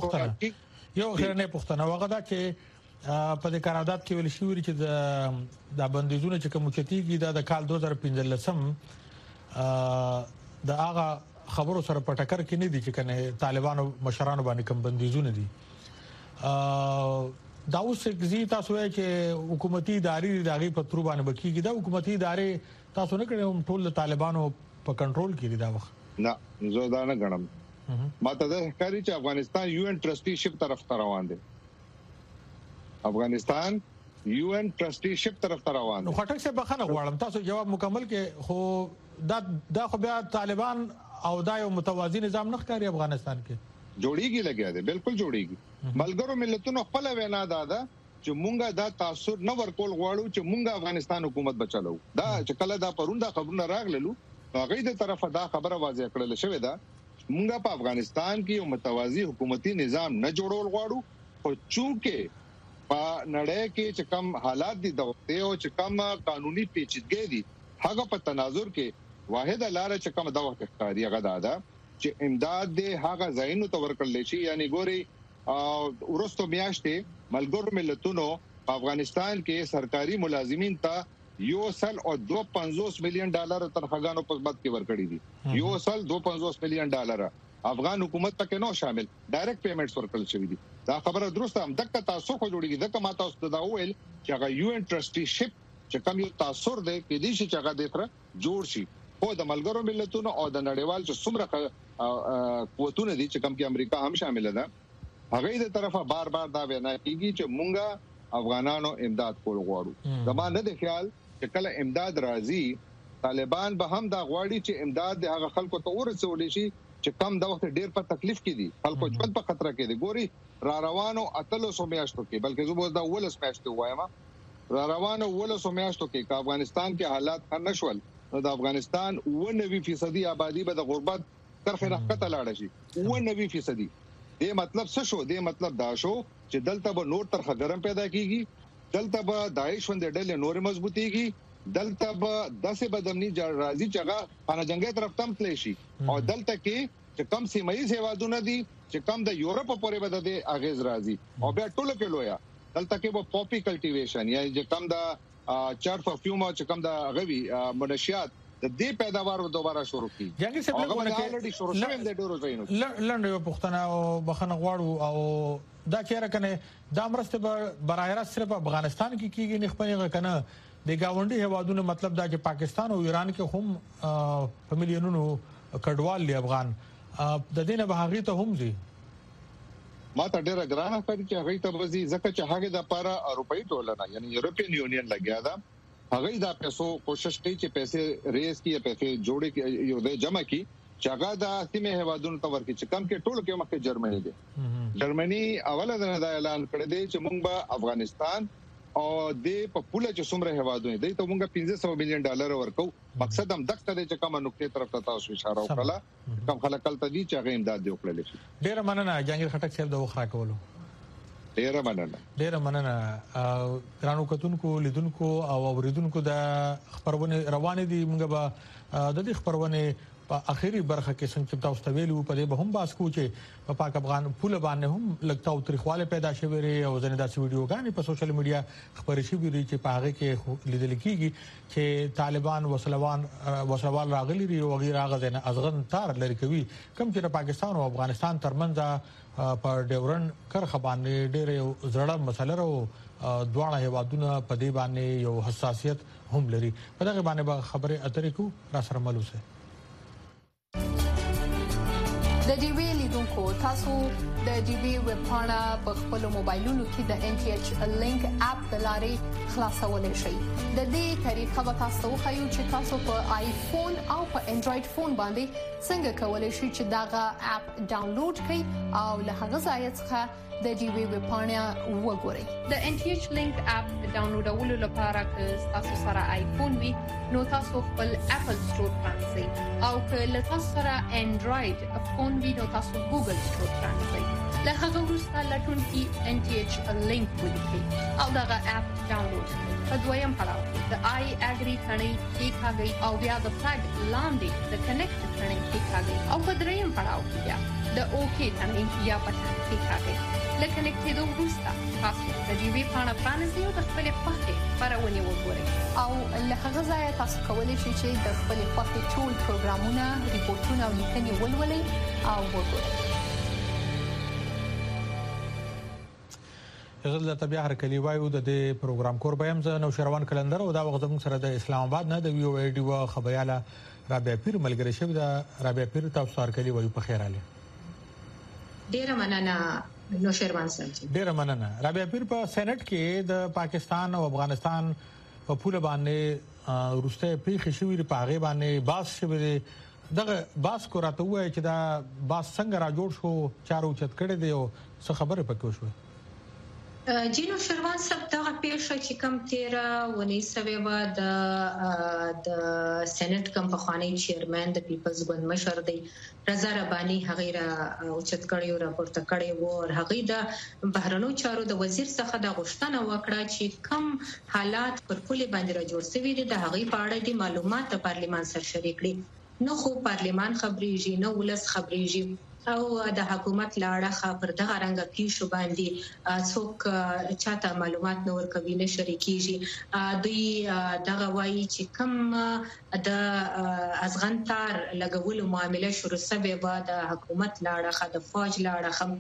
خیرنه پښتنه وغه دا چې په د قرارداد کې ویل شوی چې د بندیزونه چې کوم چتیږي د کال 2015 د هغه خبرو سره په ټکر کې نه دي چې کنه طالبانو مشرانو باندې کوم بندیزونه دي دا اوس چې تاسو وایي چې حکومتي ادارې دغه په تر باندې بکیږي دا حکومتي ادارې تاسو نه کړئ ټول طالبانو په کنټرول کې دي دا وخت نه زه دا نه غنم ماته دا ښکاري چې افغانستان یو ان ټرسټي شپ طرف ته روان دي افغانستان یو ان ټرسټي شپ طرف ته روان دي نو خټک څه بخنه غواړم تاسو جواب مکمل کې خو دا خو بیا طالبان او دا یو متوازی نظام نه ښکاري افغانستان کې جوړیږي لګیا دی بالکل جوړیږي ملګرو ملتونو خپل وینا ده چې مونږه دا تاثیر نه ورکول غواړو چې مونږه افغانستان حکومت بچالو دا چې کله دا پرونده خبرونه راغللو هغه د طرفه دا خبره واضح کړل شوې ده مونږه په افغانستان کې یو متوازی حکومتي نظام نه جوړول غواړو او چونکه په نړۍ کې چې کم حالات دي د وخت او چې کم قانوني پیچیدګي دي هغه په تناظر کې واحد لار چې کم د وخت ښکاری هغه ده چې امداد دې هغه ځایونو ته ورکړل شي یعنی ګوري ورستو میاشتې ملګرو ملتونو په افغانستان کې سرکاري ملازمین ته 1.250 مليون ډالر تنخواګانو په خدمت کې ورکړي دي 1.250 مليون ډالر افغان حکومت پکې نو شامل ډایرکټ پیمنټس ورکړل شوی دي دا خبره درسته هم دغه تاسو خو جوړیږي دغه ماته اوس دا ویل چې هغه یو ان ټرسټیشپ چې کوم یو تاثیر دی کې دي چې هغه د تر جوړ شي او د ملګرو ملتونو او د نړیوال چې څومره قوتونه دي چې کوم کې امریکا هم شامل ده هغه د طرفه بار بار دا وینا کیږي چې مونږه افغانانو امداد کول غواړو زموږ نه د خیال چې کله امداد راځي طالبان به هم دا غواړي چې امداد د هغه خلکو ته ورسول شي چې کم د وخت ډیر په تکلیف کې دي خلکو ژوند په خطر کې دي ګوري را روانو اتلو میاشتو کې بلکې زه به دا ولس میاشتو وایم را روانو ولس میاشتو کې افغانستان کې حالات ښه نشول نو د افغانستان 90% آبادی به د غربت ترخه راکته لاړ شي 90% دې مطلب څه شو دې مطلب دا شو چې دلته به نور ترخه ګرم پیدا کیږي دلته به داعش وند ډلې نور مضبوطيږي دلته به داسې بدمنی راځي چې هغه خانه جنگي طرف تم تللی شي او دلته کې چې کم سیمایي هیوادونه دي چې کم د یورپ پورې بده دي اغیز راځي او بیا ټولو کې لویا دلته کې به پاپي کلټیویشن یا چې کم د چار پرفیوم او چې کم د غوي منشیات د دې پیداوار دوباره شروع کی جنگي سبب لنډ یو پښتنه او بخنه غواړو او دا چیرې کنه دا مرسته برای راست صرف افغانستان کې کیږي نه خپلې کنه د گاونډي هوادونو مطلب دا چې پاکستان او ایران کې هم په ملیونونو کډوال لري افغان د دینه به هغه ته هم دي ما ته ډیره ګرانه کړی چې هغه ته وځي ځکه چې هغه د لپاره اروپאי ټولنه یعنی یورپین یونین لګیا ده هغه دا پیسو کوشش کوي چې پیسې ریس کی پیسې جوړي یو د جمع کی چې هغه د سیمه هوادونو ته ورکړي چې کم کې ټول کې مخکې جرمني دي جرمني اوله دا اعلان کړی دی چې موږ به افغانستان او د په پوله چې څومره هوادونه دي ته موږ 500 مليون ډالر ورکو مقصد هم دغه دی چې کومه نقطه طرف ته تاسو اشاره وکړه کوم خلک ته دي چې هغه امداد دی وکړل شي ډیر مننه جهانگیر خټک صاحب د وخرا کولو ډیر مننه ګرانو کتونکو لیدونکو او اوریدونکو د خبرونه روانه دي موږ به د دې خبرونه په اخیری برخه کې څنګه تاسو ته ویلو په دې به هم باس کو چې په پاک افغان پول باندې هم لګتا او تاریخواله پیدا شوی ری او ځنه داسې ویډیوګانې په سوشل میډیا خبرې شوې دي چې په هغه کې لیدل کېږي چې طالبان وسلوال راغلي دي او غیر هغه ځنه ازغن تار لري کوي کوم چې پاکستان او افغانستان ترمنځ په ډیورن کرخه باندې ډېر زړه مسله او دواړه هیوادونه په دې باندې یو حساسیت هم لري په دغه باندې خبره اترې کو را سره ملوسه د ډي وی لیدونکو تاسو د ډي وی ویب پاڼه په خپل موبایلونو کې د NTH لینک اپ د لارې خلاصولای شئ د دې طریقه به تاسو خو چې تاسو په آیفون او په انډراید فون باندې څنګه کولای شئ چې داغه اپ ډاونلوډ کړئ او له هغه ځای څخه د ډي وی ویب پاڼه وګورئ د NTH لینک اپ ډاونلوډولو لپاره که تاسو سره آیفون وي نو تاسو خپل اپل سٹور پرانځئ او که له تاسو سره انډراید فون وي نو تاسو ګوګل سٹور پرانځئ له هغه وروسته لټون کې NTH لینک ولیکئ او دغه اپ ډاونلوډ کړئ په دویم پړاو د آی اګری ثنې کې کاږي او بیا د فلګ لاندې د کنیکټ ثنې کې کاږي او په دریم پړاو کې بیا د اوکی ثنې یا پټه کې کاږي لکه نکټېدو وروسته تاسو د ډي وی پاڼه پرانیزئ او د خپل خوښې خبرونه وګورئ او له هغه ځایه تاسو کولی شئ چې د خپل خوښې ټول پروګرامونه ریپورتونه او لیکنې ولولئ او وګورئ زه د طبيعه هرکلی وایو د دې پروګرام کور به هم زه نو شروان کلندر او دا وخت موږ سره د اسلام آباد نه د وی او ای ډي و خبرياله رابعه پیر ملګری شوی دا رابعه پیر تاسو هرکلی وایو په خیر اله ډیر مننه نو شروان صاحب ډیر مننه رابعه پیر په سېنات کې د پاکستان او افغانستان په پوله باندې روسته پیښې شوې په هغه باندې باس شوی دغه باس کو راته وای چې دا باس څنګه را جوړ شو چارو چت کړي دی او څه خبره پکې شو جینو شروان صاحب دا پیښه چې کوم 13 و د سېنات کوم په خوانی چیرمن د پیپلز ګوند مشر دی رضا ربانی هغه را اوچت کړي او راپورته کړي وو هغه د بهرنو چارو د وزیر څخه د غوښتنه وکړه چې کم حالات پر پولي باندې را جوړ شوي دي د هغه په اړه د معلومات د پارلیمان سره شریک کړي نو خو پارلیمان خبريږي نو ولس خبريږي او د حکومت لاړه پر دغه رنګ پیښو باندې څوک چاته معلومات نور کوي نه شریکيږي دوی دغه وایي چې کم د ازغنتار لګولو معاملې شروع شوه و د حکومت لاړه د فوج لاړه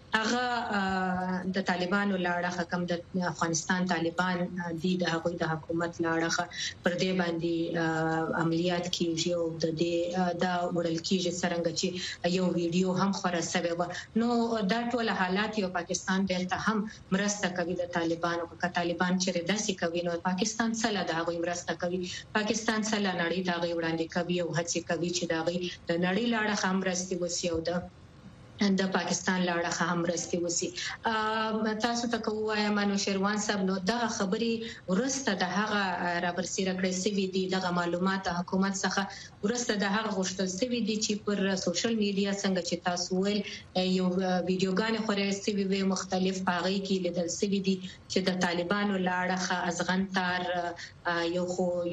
هغه د طالبانو لاړه حکم د افغانستان طالبان د هغوی د حکومت لاړه پر دې باندې عملیات کیږي او د دې دا وړل کیږي څنګه چې یو ویډیو هم خبره شوی و نو دا ټول حالات یو پاکستان بیرته هم مرسته کوي د طالبانو که طالبان چې داسې کوي نو پاکستان سره د هغوی مرسته کوي پاکستان سره نړۍ ته غوړي وړاندې کوي او هڅه کوي چې دا غي د نړۍ لاړه هم مرسته وسی او د پاکستان لاړه هم رسټي وسی تاسو ته کومه مانو شیروان صاحب نو دا خبري ورسته د هغه رابرسیره کړی سی وی دي د معلومات حکومت څخه ورسته د هغه غوښتل سی وی دي چې پر سوشل میډیا څنګه چې تاسو ول یو ویډیوګان خوري سی وی مختلف پاغي کې لیدل سی وی دي چې د طالبانو لاړه ازغنتار یو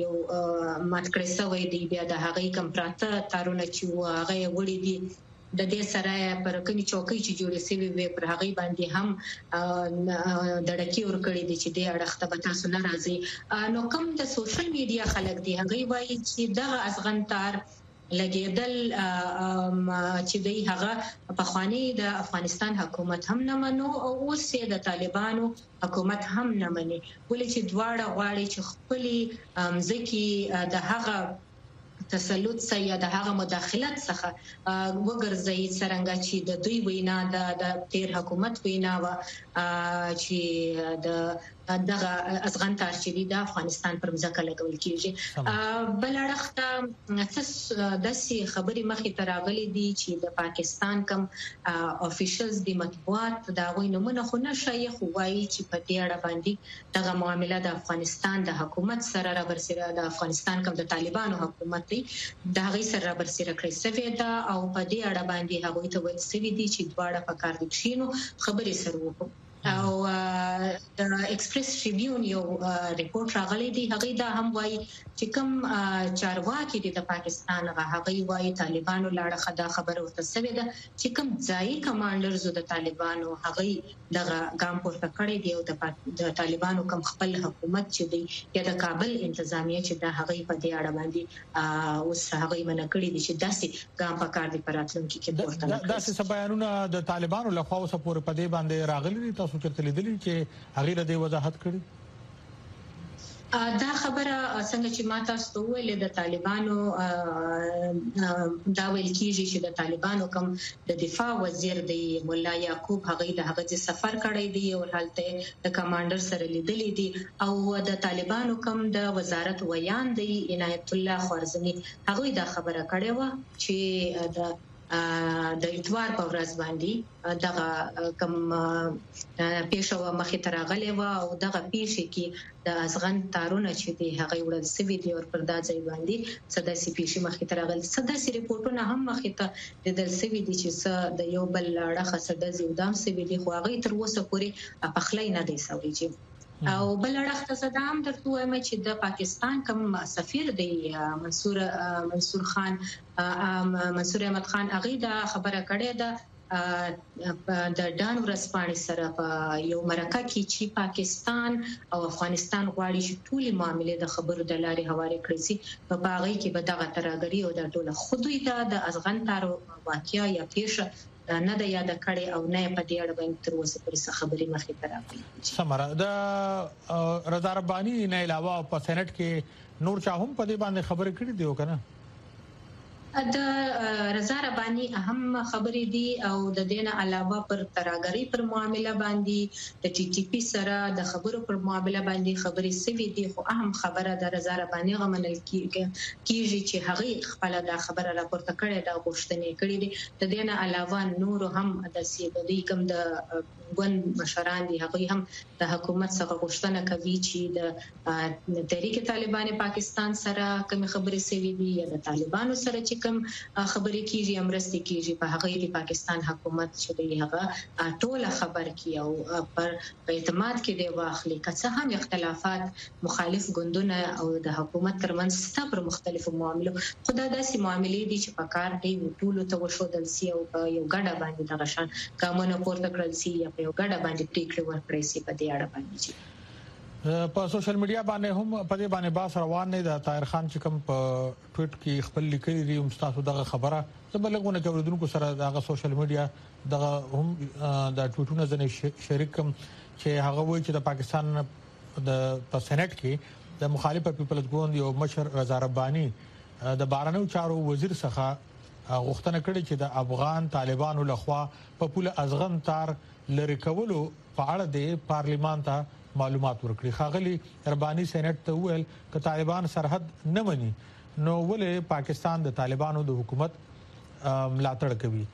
مات کړی سوی دی بیا د هغه کم پراته تارونه چې هغه وړي دي د دې سره پر کومي چوکۍ چې جوړې سوي وي پر هغه باندې هم دړکی ور کړی دي چې د اړخته به تاسو نه راځي نو کوم د سوشل میډیا خلک دي هغه وایي چې دغه ازغنتار لګیدل چې دوی هغه په خواني د افغانستان حکومت هم نه منو او اوس د طالبانو حکومت هم نه مني ولې چې دواړه غواړي چې خپل ځکه د هغه تسلط سیا د هغه مداخلت څخه وګرځي څنګه چې د دوی وینا د تیر حکومت وینا و چې دغه افغانستان چې د افغانستان پر ځکه لګول کیږي بل اړخته داسې خبري مخې ته راغلي دي چې د پاکستان کم افیشلز د مطبوعات دا غوښنه نه خو نشي خو وايي چې په دې اړه باندې دغه معاملې د افغانستان د حکومت سره راورسره د افغانستان کم د طالبانو حکومت د هغه سره راورسره کړی سوي دا او په دې اړه باندې هغه ته وایي سوي دي چې دواړه په کار دي شینو خبري سره وکړو او د ایکسپریس ټریبیون یو ریپورت راغلی دی هغه دا هم وایي چې کوم چارواکي د پاکستان هغه وایي طالبانو لاړه خدا خبره ورته سوي ده چې کوم ځای کمانډرز د طالبانو هغه دغه ګام پورته کړی دی او د طالبانو کوم خپل حکومت چې دی یا د کابل انتظامیه چې د هغه په دې اړه باندې اوس هغه منکړي دي چې داسې ګام په کار دی پراتلونکو کې پورته داسې بیانونه د طالبانو لخوا اوس پورې په دې باندې راغلي تاسو چرته لیدلی چې هغه له دې وضاحت کړي دا خبره څنګه چې ما تاسو ویل د طالبانو دا ویل کیږي چې د طالبانو کوم د دفاع وزیر دی مولا یعقوب هغه د هغه سفر کړی دی او حالته د کمانډر سره لیدلی دی او د طالبانو کوم د وزارت ویان دی عنایت الله خوارزمي هغه دا خبره کړې و چې د اتوار په ورځ باندې دغه کوم پیښه مخې ته راغلې و او دغه پیښه کې د ازغن تارونه چې دی هغه وړل سوي دی او پر دا ځای باندې سداسي پیښه مخې ته راغلي سداسي ریپورتونه هم مخې ته د سوي دي چې د یو بل اړه خسده زیودام سوي دي خو هغه تر اوسه پورې پخلای نه دی سوي چې او بل اړخته صدام درته وایم چې د پاکستان کوم سفیر دی منصور احمد خان هغه دا خبره کړې ده د ډان ورسپانې سره په یو مرکه کې چې پاکستان او افغانستان غواړي چې ټول معاملې د خبرو د لارې حواله کړي سي په هغه کې به دغه ترګری او د ټول خودوی د ازغنتار واقعیا یا پیښه نه د یاد کړي او نه په دې اړه باندې تر اوسه پرې خبرې مخې ته راغلي سمره د رضا ربانی نه علاوه په سېنات کې نور چا هم په دې باندې خبرې کړې دی وکنه د رضا رباني اهم خبرې دي او د دینه علاوه پر تراګری پر معاملې باندې د ټي ټي پی سره د خبرو پر معاملې باندې خبرې سوي دي خو اهم خبره د رضا رباني غمنل کیږي چې هغه خپل د خبره راپورته کړي د غوښتنې کړي دي د دینه علاوه نور هم د سیدي کوم د ګوند مشران دي هغه هم د حکومت څخه غوښتنه کوي چې د تحریک طالبان پاکستان سره کوم خبرې سوي دي یا د طالبانو سره چې کوم خبرې کیږي امرستي کیږي په هغه کې پاکستان حکومت چې دی هغه ټول خبر کی او پر اعتماد کې دی واخلي که څه هم اختلافات مخالف ګوندونه او د حکومت ترمنځ ستا پر مختلفو معاملو خدای داسې معاملې دي چې په کار دی ټول ته وشودل سي او یو ګډه باندې د غشان قانون پورته کړل سي یا یو ګډه باندې پریکړه ورکړي سي په دې اړه باندې په سوشل میډیا باندې هم په دې باندې باس روان نه د طاهر خان چې کوم په ټویټ کې خپل لیکلي دي هم تاسو دغه خبره زبلغونه کوردونکو سره دغه سوشل میډیا دغه هم د ټویټونو ځنې شریک چې هغه وایي چې د پاکستان د سېنات کې د مخالفه پیپلز ګوند یو مشر رضا رباني د بهرنیو چارو وزیر څخه غوښتنه کړې چې د افغان طالبانو لخوا په پوله ازغن تار لری کولو په اړه د پارلیمان ته معلومات ورکړي خاغلی رباني سېنات ته ویل ک طالبان سرحد نه مني نو ولې پاکستان د طالبانو د حکومت ملاتړ کوي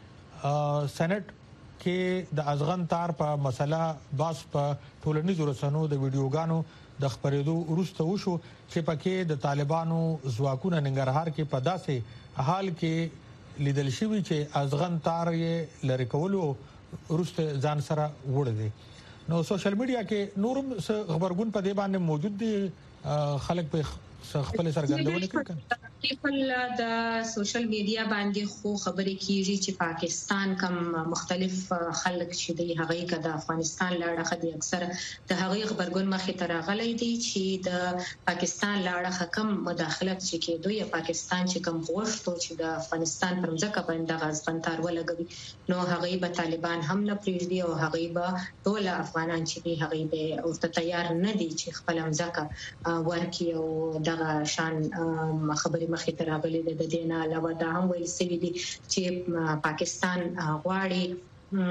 سېنات کې د ازغن تار په مسله باس په ټولنیزو رسنیو د ویډیوګانو د خبرېدو وروسته وشو چې پکې د طالبانو ځواکونه ننګرهار کې په داسې حال کې لیدل شوی چې ازغن تار یې لری کولو وروسته ځان سره وړ دي نو سوشل میډیا کې نورم خبرګون په دې باندې موجود دي خلک په خپل سرګردونه کوي خپل د سوشل میډیا باندې خو خبرې کیږي چې پاکستان کم مختلف خلک چې دی هغه کې د افغانستان لاړه د اکثر د هغه خبرګون مخې ته راغلي دي چې د پاکستان لاړه کم مداخلت چې کېدو یا پاکستان چې کم غوښتو چې د افغانستان پر ځکه باندې غزبن تار ولګوي نو هغه به طالبان هم نه پریږدي او هغه به ټول افغانان چې دی هغه به او تیار نه دي چې خپل ځکه ورکی او دغه شان خبرې مخې ته راغلي د دینه علاوه دا هم ویل سوي دي چې پاکستان غواړي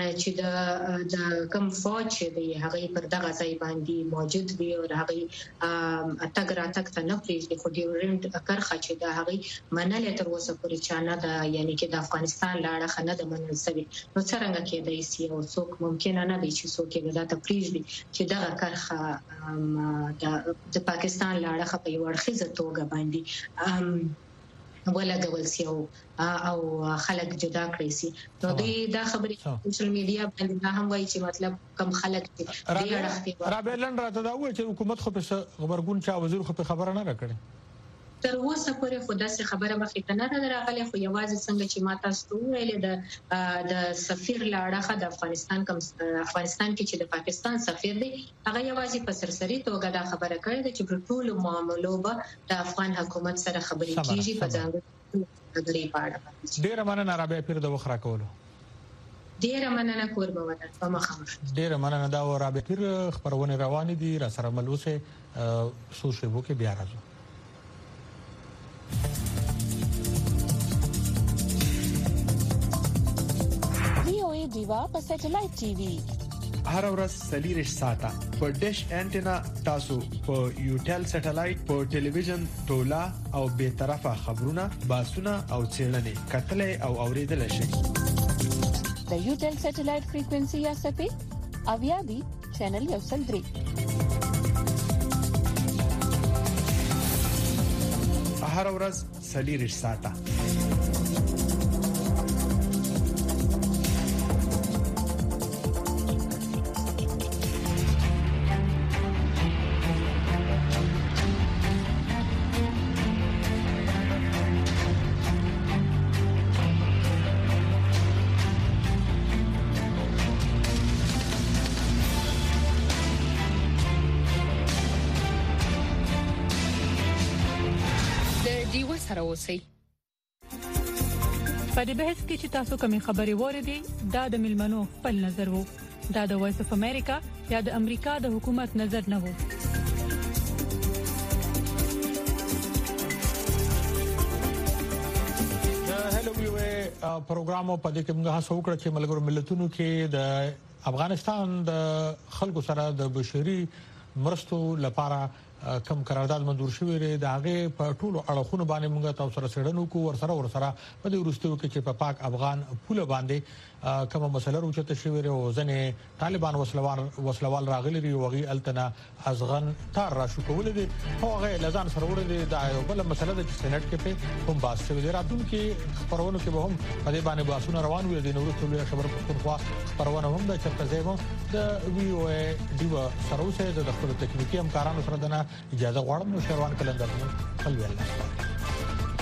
چې د کم فوج دی هغه پر دغه ځای باندې موجود وي او هغه اتګ راتګ ته نه پریږدي خو ډیورنت کرخه چې د هغه منل تر اوسه پورې چانه د یعنی کې د افغانستان لاړه خنه د منل سوي نو څنګه کېدای شي او څوک ممکن نه دی چې څوک یې د پریږدي چې دغه کرخه د پاکستان لاړه په یو اړخیزه توګه باندې ولګول سي او خلک جدا کړی سي نو دا خبرې سوشل میډیا باندې هم وایي چې مطلب کم خلک دي رابلن راته دا وایي چې حکومت خو په خبرګون چا وزیر خو په خبره نه راکړي تر اوسه پورې خو داسې خبره مخې ته نه راغلي خو یوازې څنګه چې ما تاسو ویل د سفیر لاړه د افغانستان کې چې د پاکستان سفیر دی هغه یوازې په سرسري توګه دا خبره کړې چې په ټولو معاملو به د افغان حکومت سره خبرې کیږي په ځانګړي پاړه ډیر مننه رابعه پیر د وخت راکولو ډیر مننه کوربه وته په مخامخ ډیر مننه دا رابعه پیر خبرونه روان دي را سره ملوسه سوشل وو کې بیا راځو VOA دیوا په سټلایټ ټي وي هر ورځ سلیریش ساته په ډیش انټینا تاسو په یوټل سټلایټ په ټلویزیون تولا او به طرفه خبرونه باسونه او چیرنې کتلې او اوریدل شي د یوټل سټلایټ فریکوئنسي یا سپې اویا دی چینل یو سل 3 هر ورځ سلیریش ساته په دې بحث کې چې تاسو کومې خبرې وریدي دا د ملمنو خپل نظر وو دا د وایس اف امریکا یا د امریکا د حکومت نظر نه وو د پروګرام په دې کې موږ هڅه وکړه چې ملګرو ملتونو کې د افغانستان د خلکو سره د بشري مرستو لپاره کم قرارداد منظور شوی دی دا هغه په ټولو اړخونو باندې موږ تاسو سره سړنو کو ورسره په دې ورستیو کې چې په پاک افغان پوله باندې کومه مسله روچته شوی او ځنه طالبان وسلوال راغلي دی وغي التنا ازغن تار را شو کول دي هغه لزان سره وړي دي دا یو بل مسله د سېنات کې په هم باس شوی دی راتلونکي خبرونو کې به هم په دې باندې باسونه روان وي د نورو ټولو خبر په خوا خبرونه هم د چرته زمو د وی او ای دیو سره اوسه د خپل تکنیکی همکارانو سره دنه اجازه غواړم نو شروان کلندر خپل ویل